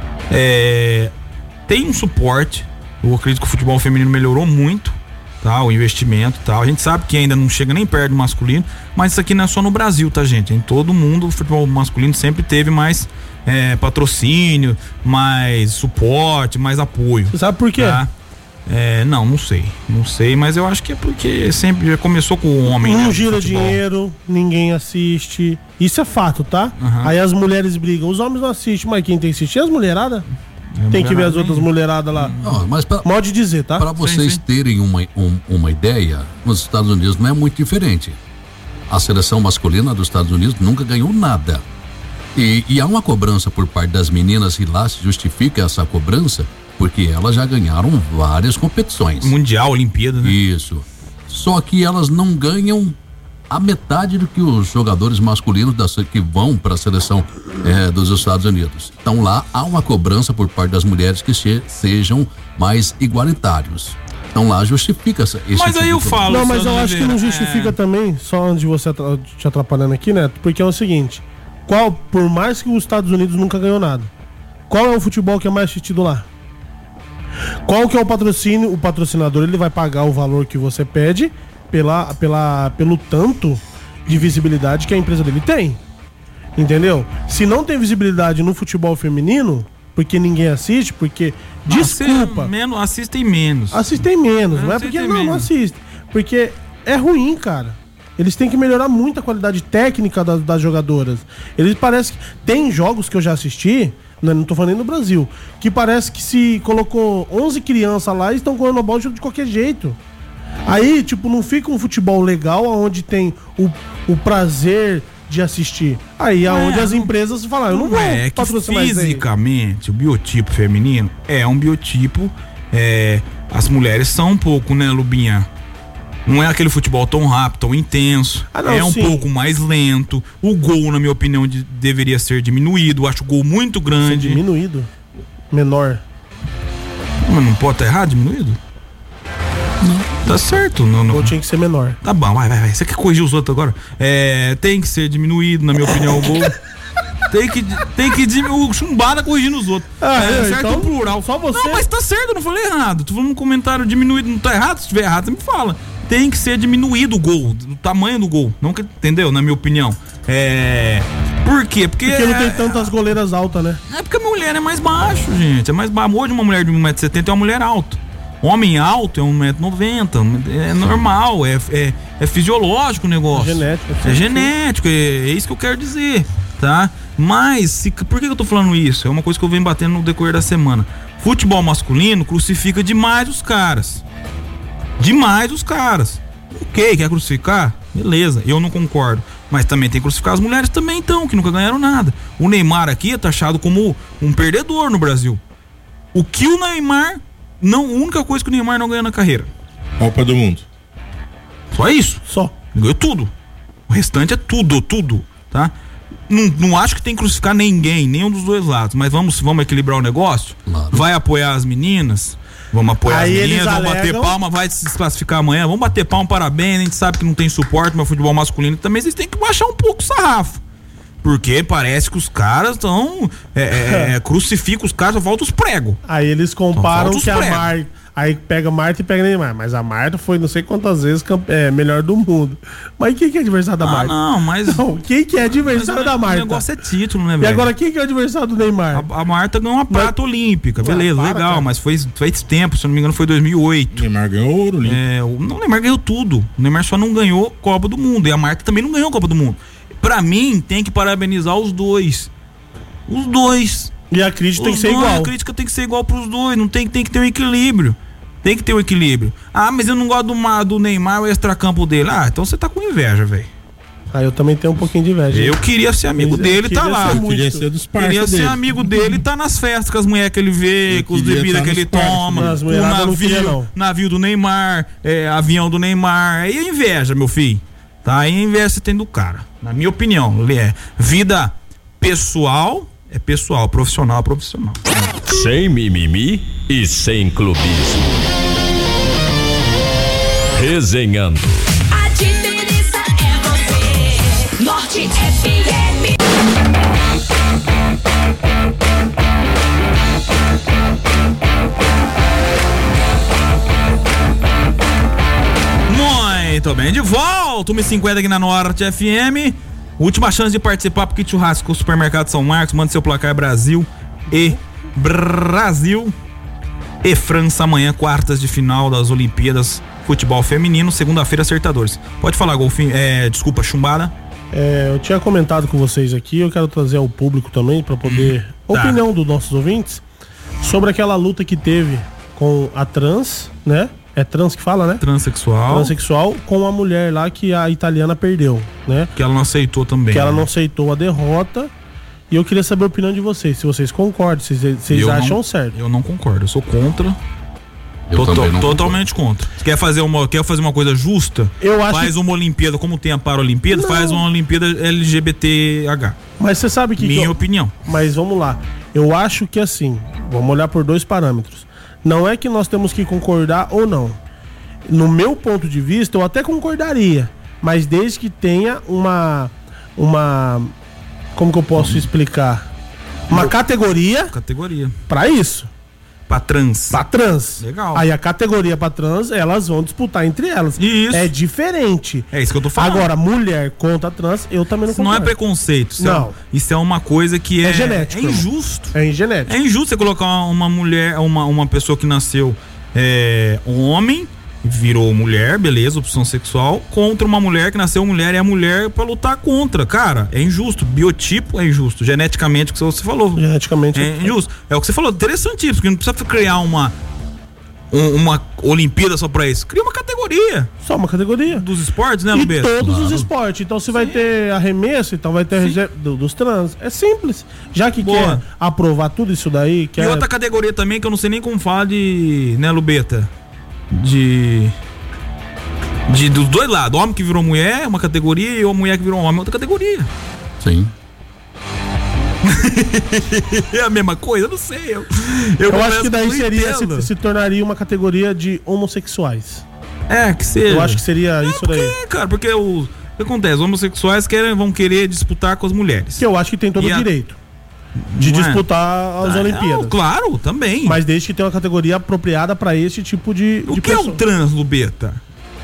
Tem um suporte, eu acredito que o futebol feminino melhorou muito, tá? O investimento e tal. A gente sabe que ainda não chega nem perto do masculino, mas isso aqui não é só no Brasil, tá, gente? Em todo mundo o futebol masculino sempre teve mais patrocínio, mais suporte, mais apoio. Você sabe por quê? Tá? Não sei, mas eu acho que é porque sempre já começou com o homem. Não gira dinheiro, ninguém assiste, isso é fato, tá? Aí as mulheres brigam, os homens não assistem, mas quem tem que assistir é as mulheradas. Tem que ver as outras mulheradas lá. Não, mas pode dizer, tá? Para vocês terem uma ideia, nos Estados Unidos não é muito diferente. A seleção masculina dos Estados Unidos nunca ganhou nada. E há uma cobrança por parte das meninas, e lá se justifica essa cobrança, porque elas já ganharam várias competições. Mundial, Olimpíada, né? Isso. Só que elas não ganham a metade do que os jogadores masculinos que vão para a seleção dos Estados Unidos. Então lá há uma cobrança por parte das mulheres que sejam mais igualitários. Então lá justifica esse Mas aí eu falo. Não, mas eu acho que não justifica também, só antes de você te atrapalhando aqui, Neto, porque é o seguinte, por mais que os Estados Unidos nunca ganhou nada, qual é o futebol que é mais assistido lá? Qual que é o patrocínio? O patrocinador, ele vai pagar o valor que você pede pelo tanto de visibilidade que a empresa dele tem. Entendeu? Se não tem visibilidade no futebol feminino, porque ninguém assiste, porque desculpa. Assistem menos. Assistem menos, não é porque não assistem. Porque é ruim, cara. Eles têm que melhorar muito a qualidade técnica das jogadoras. Eles parecem que tem jogos que eu já assisti, não tô falando nem no Brasil, que parece que se colocou 11 crianças lá e estão correndo a bola de qualquer jeito. Aí, não fica um futebol legal onde tem o prazer de assistir. Aí aonde as empresas falam, eu não vou patrocinar isso aí. Fisicamente, o biotipo feminino é um biotipo, as mulheres são um pouco, né, Lubinha? Não é aquele futebol tão rápido, tão intenso. Um pouco mais lento. O gol, na minha opinião, deveria ser diminuído. Eu acho o gol muito grande. Diminuído? Menor. Mas não pode estar errado, diminuído? Não. Tá certo. Não. Ou tinha que ser menor. Tá bom, vai. Você quer corrigir os outros agora? Tem que ser diminuído, na minha opinião, o gol. Tem que diminuir. O chumbada corrigindo os outros. Certo, então, plural. Só você. Não, mas tá certo, eu não falei errado. Tu falou um comentário diminuído, não tá errado? Se tiver errado, você me fala. Tem que ser diminuído o gol, o tamanho do gol. Não, entendeu? Na minha opinião. Por quê? Porque não tem tantas goleiras altas, né? É porque a mulher é mais baixo, gente. É mais baixo. Hoje uma mulher de 1,70m é uma mulher alta. Homem alto é 1,90m. É normal, é fisiológico o negócio. É genético, é isso que eu quero dizer, tá? Mas, por que eu tô falando isso? É uma coisa que eu venho batendo no decorrer da semana. Futebol masculino crucifica demais os caras. Ok, quer crucificar? Beleza, eu não concordo. Mas também tem que crucificar as mulheres também, então, que nunca ganharam nada. O Neymar aqui é taxado como um perdedor no Brasil. O que o Neymar... a única coisa que o Neymar não ganha na carreira. Copa do Mundo. Só isso? Só. Ganhou tudo. O restante é tudo, tá? Não acho que tem que crucificar nenhum dos dois lados, mas vamos equilibrar o negócio? Claro. Vai apoiar as meninas? Vamos apoiar as meninas, vamos bater palma, vai se desclassificar amanhã, vamos bater palma, parabéns, a gente sabe que não tem suporte no futebol masculino, também vocês têm que baixar um pouco o sarrafo. Porque parece que os caras estão crucificam os caras, só falta os pregos. Aí eles comparam que a Marta, aí pega Marta e pega Neymar, mas a Marta foi não sei quantas vezes melhor do mundo. Mas quem que é adversário da Marta? Não, quem que é adversário da Marta? O negócio é título, né, velho? E agora quem que é o adversário do Neymar? A Marta ganhou uma prata olímpica, beleza, legal, cara. Mas faz tempo, se eu não me engano foi 2008. O Neymar ganhou ouro, o Neymar ganhou tudo. O Neymar só não ganhou Copa do Mundo, e a Marta também não ganhou Copa do Mundo. Pra mim, tem que parabenizar os dois. Os dois. E a crítica tem que ser igual. A crítica tem que ser igual pros dois. Não tem que ter um equilíbrio. Tem que ter um equilíbrio. Ah, mas eu não gosto do Neymar, o extracampo dele. Ah, então você tá com inveja, velho. Ah, eu também tenho um pouquinho de inveja. Eu queria ser amigo dele, tá lá. Queria ser dos parceiros dele. Queria ser amigo dele, tá nas festas com as mulheres que ele vê, com os bebidas que ele toma, com o navio do Neymar, avião do Neymar. Aí é inveja, meu filho. Tá, aí a inveja você tem do cara. Na minha opinião, vida pessoal é pessoal, profissional é profissional. Sem mimimi e sem clubismo. Resenhando. A diferença é você. Norte FM. Muito bem, de volta, 1h50 aqui na Norte FM. Última chance de participar pro Kit Churrasco com o Supermercado São Marcos. Manda seu placar Brasil e França amanhã, quartas de final das Olimpíadas Futebol Feminino, segunda-feira acertadores. Pode falar, Golfinho, desculpa, Chumbada. Eu tinha comentado com vocês aqui, eu quero trazer ao público também para poder opinião dos nossos ouvintes sobre aquela luta que teve com a trans, né? É trans que fala, né? Transsexual com a mulher lá que a italiana perdeu, né? Que ela não aceitou também. Que ela não aceitou a derrota. E eu queria saber a opinião de vocês, se vocês concordam, se vocês acham certo. Eu não concordo, eu sou contra. Totalmente contra. Você quer fazer uma coisa justa? Faz uma Olimpíada, como tem a Paralimpíada, faz uma Olimpíada LGBTH. Mas você sabe que... Minha opinião. Mas vamos lá. Eu acho que assim, vamos olhar por dois parâmetros. Não é que nós temos que concordar ou não. No meu ponto de vista, eu até concordaria. Mas desde que tenha uma como que eu posso explicar? Uma categoria pra isso. Pra trans. Legal. Aí a categoria pra trans, elas vão disputar entre elas. Isso. É diferente. É isso que eu tô falando. Agora, mulher contra trans, eu também não concordo. Não é preconceito. Isso é uma coisa que é genético. É injusto. É genético. É injusto você colocar uma mulher, uma pessoa que nasceu homem, virou mulher, beleza, opção sexual, contra uma mulher que nasceu mulher e é mulher pra lutar contra. Cara, é injusto. Biotipo é injusto. Geneticamente, o que você falou. Geneticamente é injusto. É o que você falou, interessantíssimo, porque não precisa criar uma Olimpíada só pra isso. Cria uma categoria. Só uma categoria. Dos esportes, né, Lubeto? Todos os esportes. Então, se vai ter arremesso, então vai ter dos trans. É simples. Já que quer aprovar tudo isso daí... E outra categoria também, que eu não sei nem como falar de... Né, Lubeta? Dos dois lados, homem que virou mulher, uma categoria, e a mulher que virou homem, outra categoria. Sim. É a mesma coisa? Eu não sei. Eu acho que daí se tornaria uma categoria de homossexuais. Que seja. Eu acho que seria isso daí. Cara, porque o que acontece? Os homossexuais vão querer disputar com as mulheres. Que eu acho que tem todo o direito de disputar as Olimpíadas. Claro, também. Mas desde que tenha uma categoria apropriada pra esse tipo de O que pessoa. É o trans, Lubeta?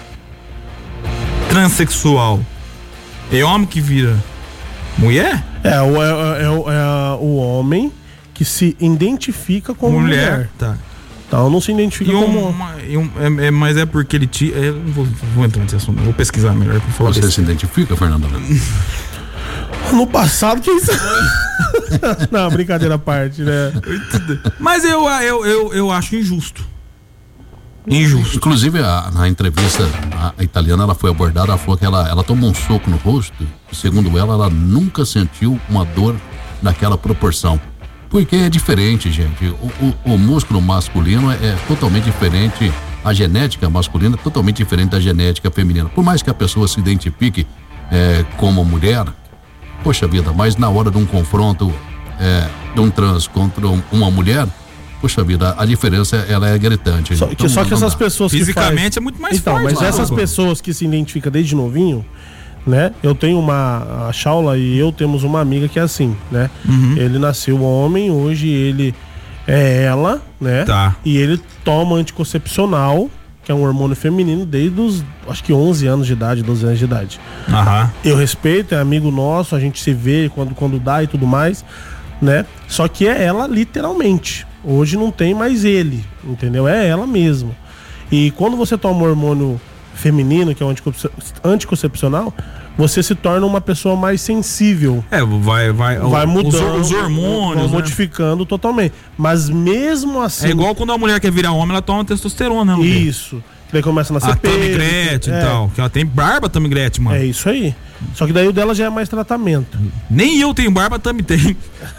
Transsexual. É homem que vira mulher? É o homem que se identifica como mulher. Tá. Então não se identifica como mas é porque ele não vou entrar nesse assunto, vou pesquisar melhor pra falar. Você se identifica, Fernando? No passado, quem sabe? Não, brincadeira à parte, né? Mas eu acho injusto. Injusto. Inclusive, na entrevista, a italiana, ela foi abordada, ela falou que ela tomou um soco no rosto e, segundo ela nunca sentiu uma dor daquela proporção. Porque é diferente, gente. O músculo masculino é totalmente diferente, a genética masculina é totalmente diferente da genética feminina. Por mais que a pessoa se identifique como mulher, Poxa vida, mas na hora de um confronto, de um trans contra uma mulher, poxa vida, a diferença ela é gritante. Só que essas pessoas fisicamente é muito mais então, forte. Mas essas pessoas que se identificam desde novinho, né? Eu tenho a Shaula e eu temos uma amiga que é assim, né? Ele nasceu homem, hoje ele é ela, né? Tá. E ele toma anticoncepcional, que é um hormônio feminino, desde os, acho que 11 anos de idade, 12 anos de idade. Eu respeito, é amigo nosso, a gente se vê quando dá e tudo mais, né? Só que é ela literalmente. Hoje não tem mais ele, entendeu? É ela mesmo. E quando você toma um hormônio feminino, que é um anticoncepcional, você se torna uma pessoa mais sensível. Vai mudando. Os hormônios. Vão modificando totalmente. Mas mesmo assim. É igual quando a mulher quer virar homem, ela toma testosterona, né? Isso. Daí começa a nascer pelo. A Tammy Gretchen e tal. Que ela tem barba, Tammy Gretchen, mano. É isso aí. Só que daí o dela já é mais tratamento. Nem eu tenho barba, Tammy tem.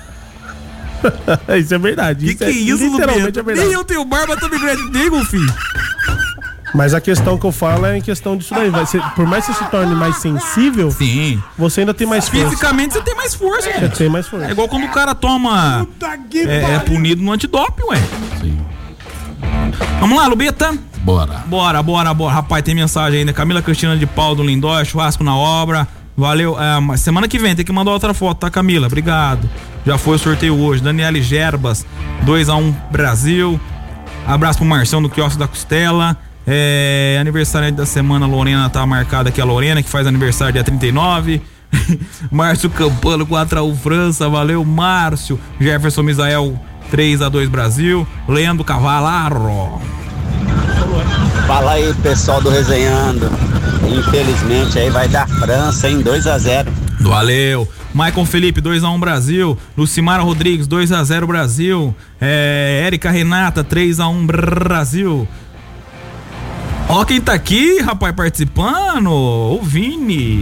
Isso é verdade. Que é isso, literalmente é verdade. Nem eu tenho barba, Tammy Gretchen tem, Golfinho. Mas a questão que eu falo é em questão disso daí. Por mais que você se torne mais sensível, sim, você ainda tem mais força. Fisicamente você tem mais força, Você tem mais força. É igual quando o cara toma. É punido no antidoping, ué. Sim. Vamos lá, Lubeta? Bora. Rapaz, tem mensagem ainda. Camila Cristina de Paulo do Lindóia, churrasco na obra. Valeu. Semana que vem tem que mandar outra foto, tá, Camila? Obrigado. Já foi o sorteio hoje. Daniele Gerbas, 2-1 Brasil. Abraço pro Marcião do Quiosque da Costela. Aniversário da semana, Lorena tá marcada aqui, a Lorena, que faz aniversário dia 39. Márcio Campano, 4-1 França, valeu, Márcio. Jefferson Misael, 3-2 Brasil. Leandro Cavalaro. Fala aí, pessoal do Resenhando. Infelizmente aí vai dar França em 2-0. Valeu. Maicon Felipe, 2-1 Brasil. Lucimara Rodrigues, 2-0 Brasil. Érica Renata, 3-1 Brasil. Ó quem tá aqui, rapaz, participando, o Vini.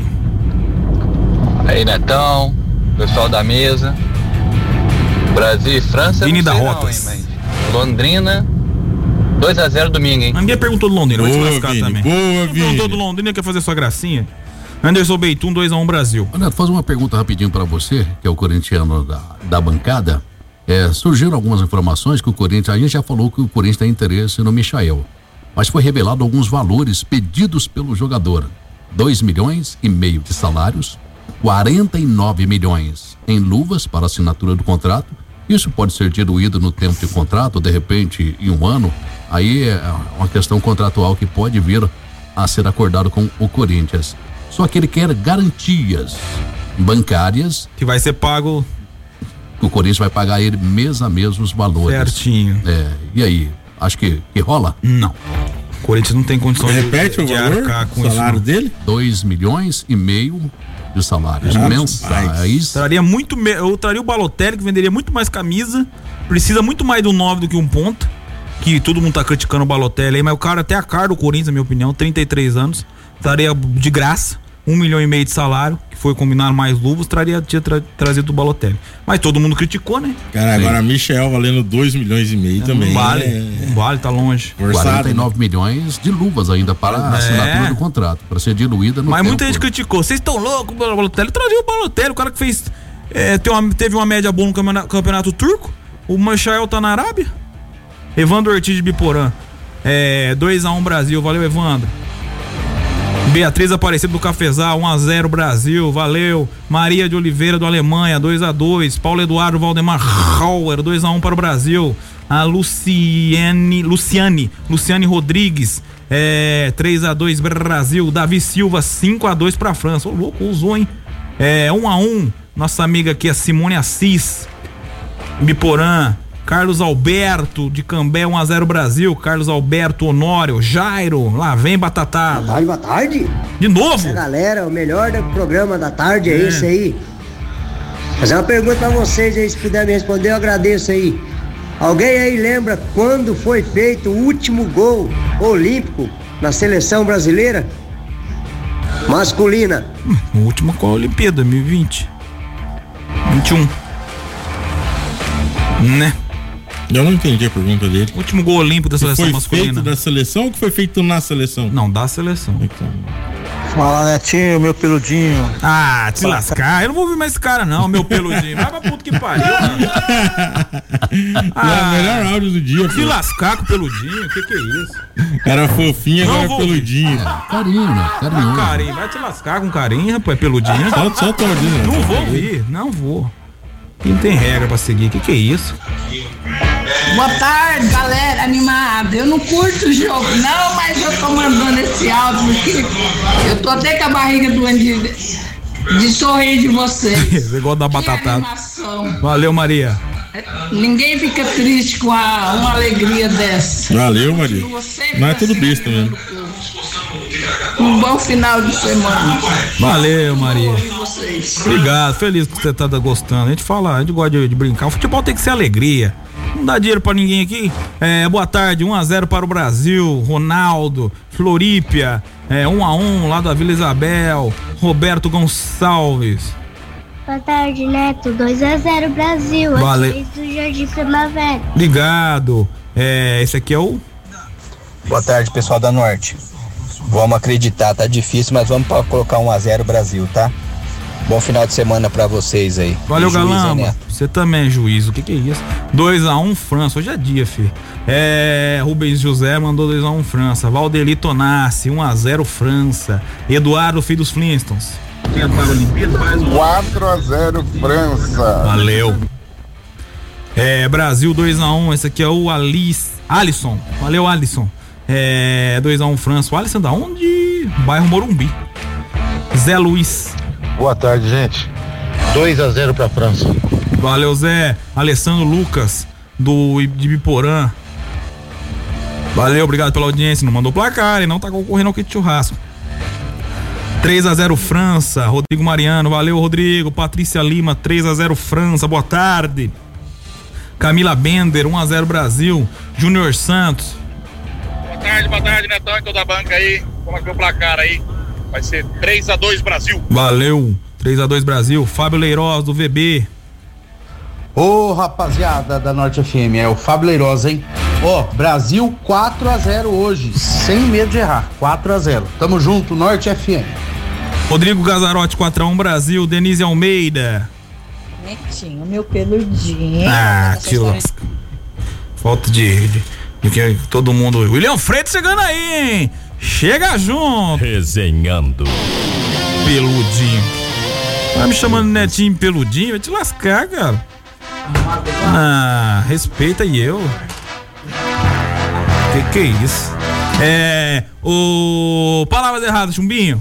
Aí, Netão, pessoal da mesa. Brasil e França. Vini da Rotas. Londrina, 2-0 domingo, hein? Ninguém perguntou do Londrina, vai te lascar também. Boa, Vini. Perguntou do Londrina, quer fazer sua gracinha? Anderson Beitum, 2-1 Brasil. Neto, fazer uma pergunta rapidinho pra você, que é o corintiano da bancada. Surgiram algumas informações que o Corinthians, a gente já falou que o Corinthians tem interesse no Michael. Mas foi revelado alguns valores pedidos pelo jogador. 2,5 milhões de salários, 49 milhões em luvas para assinatura do contrato. Isso pode ser diluído no tempo de contrato, de repente em um ano. Aí é uma questão contratual que pode vir a ser acordado com o Corinthians. Só que ele quer garantias bancárias. Que vai ser pago. O Corinthians vai pagar ele mês a mês os valores. Certinho. E aí? Acho que rola? Não. O Corinthians não tem condição de arcar com o salário dele? 2,5 milhões de salários mensais. Eu traria o Balotelli, que venderia muito mais camisa. Precisa muito mais de um 9 do que um ponta. Que todo mundo tá criticando o Balotelli aí, mas o cara até a cara do Corinthians, na minha opinião, 33 anos. Traria de graça 1,5 milhão de salário, que foi combinado mais luvas, tinha trazido o Balotelli. Mas todo mundo criticou, né? Cara, agora Michel valendo 2,5 milhões também. Não vale, tá longe. Orçado, 49 milhões de luvas ainda para a assinatura do contrato, para ser diluída no Mas tempo. Muita gente criticou. Vocês estão loucos, o Balotelli. Trazia o Balotelli, o cara que fez. Teve uma média boa no campeonato turco. O Michel tá na Arábia. Evandro Ortiz de Biporã. 2-1 Brasil, valeu, Evandro. Beatriz Aparecida do Cafezal, 1-0 Brasil, valeu. Maria de Oliveira do Alemanha, 2-2. Paulo Eduardo Valdemar Hauer, 2-1 para o Brasil. A Luciane Rodrigues, 3-2 Brasil. Davi Silva, 5-2 para a França. Ô, louco, usou, hein? 1-1. Nossa amiga aqui, a Simone Assis, Biporã. Carlos Alberto de Cambé, 1-0 Brasil. Carlos Alberto Honório, Jairo, lá vem Batatada. Boa tarde. De novo? Essa galera, o melhor do programa da tarde é esse aí. Fazer uma pergunta pra vocês aí, se puder me responder, eu agradeço aí. Alguém aí lembra quando foi feito o último gol olímpico na seleção brasileira? Masculina. O último com a Olimpíada, 2020. 21. Né? Eu não entendi a pergunta dele. O último gol olímpico da seleção masculina. Foi feito da seleção ou que foi feito na seleção? Não, da seleção. Fala, Netinho, meu peludinho. Ah, te lascar. Eu não vou ouvir mais esse cara, não, meu peludinho. Vai pra puta que pariu, mano. É o melhor áudio do dia. Se lascar com o peludinho, o que é isso? Era fofinho, agora é peludinho. Carinho, né? Carinho. Vai te lascar com carinho, rapaz, peludinho. Só tordinho. Não vou ouvir, não vou. Não tem regra pra seguir, o que é isso? Boa tarde, galera animada. Eu não curto o jogo, não, mas eu tô mandando esse áudio porque eu tô até com a barriga doendo de sorrir de vocês. Você gosta da batatada. Valeu, Maria. Ninguém fica triste com uma alegria dessa. Valeu, Maria. Não é tudo besta mesmo. Um bom final de semana. Valeu, Maria. Obrigado, feliz que você tá gostando. A gente gosta de brincar. O futebol tem que ser alegria. Não dá dinheiro pra ninguém aqui. Boa tarde, 1-0 para o Brasil. Ronaldo, Florípia, 1-1 lá da Vila Isabel. Roberto Gonçalves. Boa tarde, Neto. 2-0 Brasil. Valeu. Do Jardim Primavera. Obrigado. Esse aqui é o... Boa tarde, pessoal da Norte. Vamos acreditar, tá difícil, mas vamos colocar 1-0 Brasil, tá? Bom final de semana pra vocês aí. Valeu, Galamba. Você também é juiz. O que é isso? 2-1 França. Hoje é dia, filho. Rubens José mandou 2-1 França. Valdeli Tonassi, 1-0 França. Eduardo, filho dos Flintstones. 4-0 França. Valeu. Brasil 2-1. Esse aqui é o Alisson. Valeu, Alisson. 2-1 França. O Alisson da onde? Bairro Morumbi. Zé Luiz. Boa tarde, gente. 2-0 pra França. Valeu, Zé. Alessandro Lucas, de Biporã. Valeu, obrigado pela audiência. Não mandou placar e não tá concorrendo ao kit churrasco. 3-0 França. Rodrigo Mariano. Valeu, Rodrigo. Patrícia Lima, 3-0 França. Boa tarde. Camila Bender, 1-0 Brasil. Júnior Santos. Boa tarde, Netão, aqui da banca aí. Como é que é o placar aí? Vai ser 3-2 Brasil. Valeu, 3-2 Brasil. Fábio Leiroz, do VB. Ô, rapaziada da Norte FM, é o Fábio Leiroz, hein? Brasil 4-0 hoje, sem medo de errar, 4-0. Tamo junto, Norte FM. Rodrigo Gazarotti, 4-1 Brasil. Denise Almeida. Netinho, meu peludinho. Que lasca. Falta de que todo mundo... William Freitas chegando aí, hein? Chega junto. Resenhando. Peludinho. Tá me chamando de Netinho peludinho? Vai te lascar, cara. Respeita e eu. Que é isso? Palavras erradas, Chumbinho.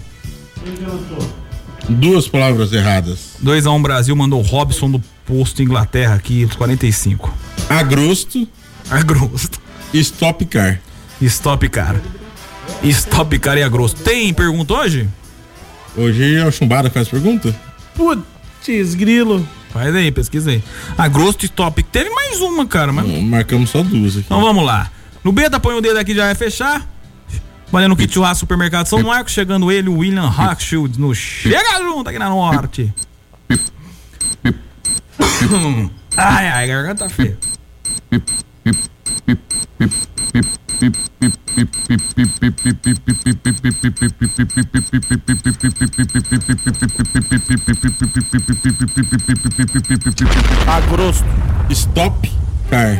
2 palavras erradas. 2-1 Brasil, mandou o Robson do Posto Inglaterra aqui, 45. Agrosto. Stop car. Stop car e agrosto. Tem pergunta hoje? Hoje é o Chumbada que faz pergunta? Putz, grilo. Faz aí, pesquisa aí. Agrosto e stop. Teve mais uma, cara. Mas... marcamos só 2 aqui. Então vamos lá. No beta, põe o dedo aqui, já vai fechar. Valendo kit churrasco Supermercado São Marcos. Chegando ele, o William Rockshield no Chega Junto aqui na Norte. Ai, garganta feia. Agrosto. Stop car.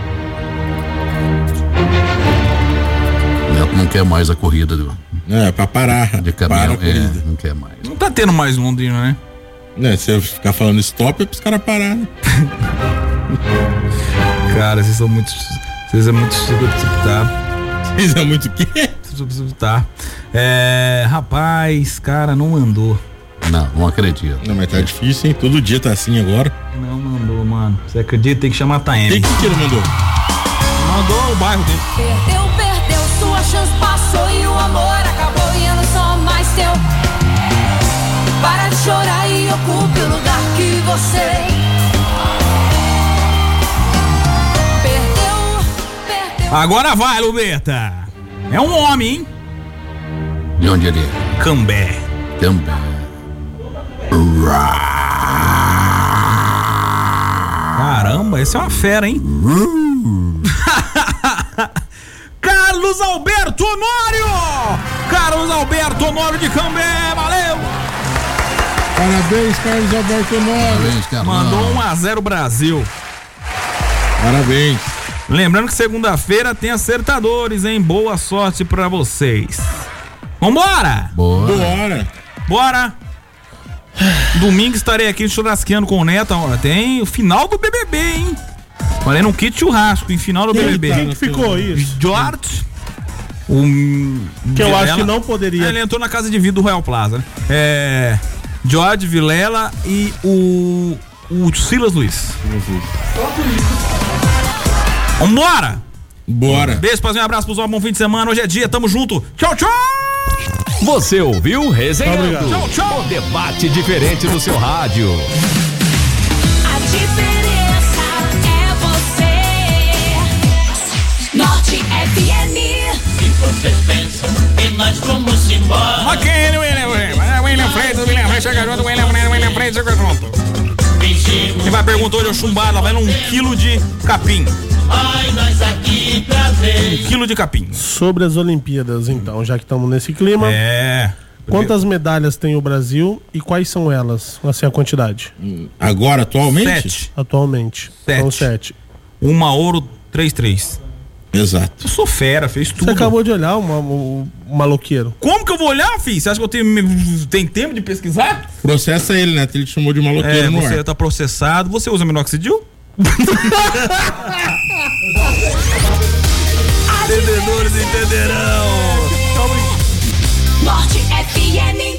Não quer mais a corrida pra parar de caminhão, a corrida. Não quer mais. Não tá tendo mais Londrina, né? Se eu ficar falando stop é pros caras parar, né? Cara, vocês são muito precipitados. Vocês é muito o quê? Tá. Rapaz, cara, não mandou. Não acredito. Não, mas tá difícil, hein? Todo dia tá assim agora. Não mandou, mano. Você acredita? Tem que chamar a Taeme. O que ele mandou? Mandou o bairro dele. Perdeu, sua chance passou e o amor acabou e eu não sou mais teu. Para de chorar e ocupe o lugar que você perdeu. Agora vai, Lubeta. É um homem, hein? De onde ele é? Cambé. Caramba, esse é uma fera, hein? Carlos Alberto Honório! Carlos Alberto Honório de Cambé, valeu! Parabéns, Carlos Alberto Honório. Mandou 1-0 Brasil. Parabéns. Lembrando que segunda-feira tem acertadores, hein? Boa sorte pra vocês. Vambora! Bora! Domingo estarei aqui churrasqueando com o Neto. Tem o final do BBB, hein? Valendo um kit churrasco em final do BBB. Quem que ficou isso? George. Que eu acho que não poderia. Ele entrou na casa de vida do Royal Plaza. George, Vilela e o Silas Luiz. Vambora! Bora! Beijo, um abraço pros homens, bom fim de semana. Hoje é dia, tamo junto. Tchau, tchau! Você ouviu Resenhando? Tchau, tchau! O debate diferente do seu rádio. A diferença é você. Norte FM. Se você pensa que nós vamos embora. Ok, William Freitas chega junto, William Freitas chega junto. Quem vai perguntar hoje é o chumbado, vai num quilo de capim. Ai, nós aqui pra ver. 1 quilo de capim. Sobre as Olimpíadas, então, já que estamos nesse clima. Quantas medalhas tem o Brasil e quais são elas? Assim, a quantidade. Agora, atualmente? 7. Atualmente. 7. São 7. 1 ouro, 3. Exato. Eu sou fera, fez tudo. Você acabou de olhar o maloqueiro. Como que eu vou olhar, filho? Você acha que eu tenho tempo de pesquisar? Processa ele, né? Ele te chamou de maloqueiro no ar. Você tá processado. Você usa minoxidil? Entendedores entenderão. Norte FM.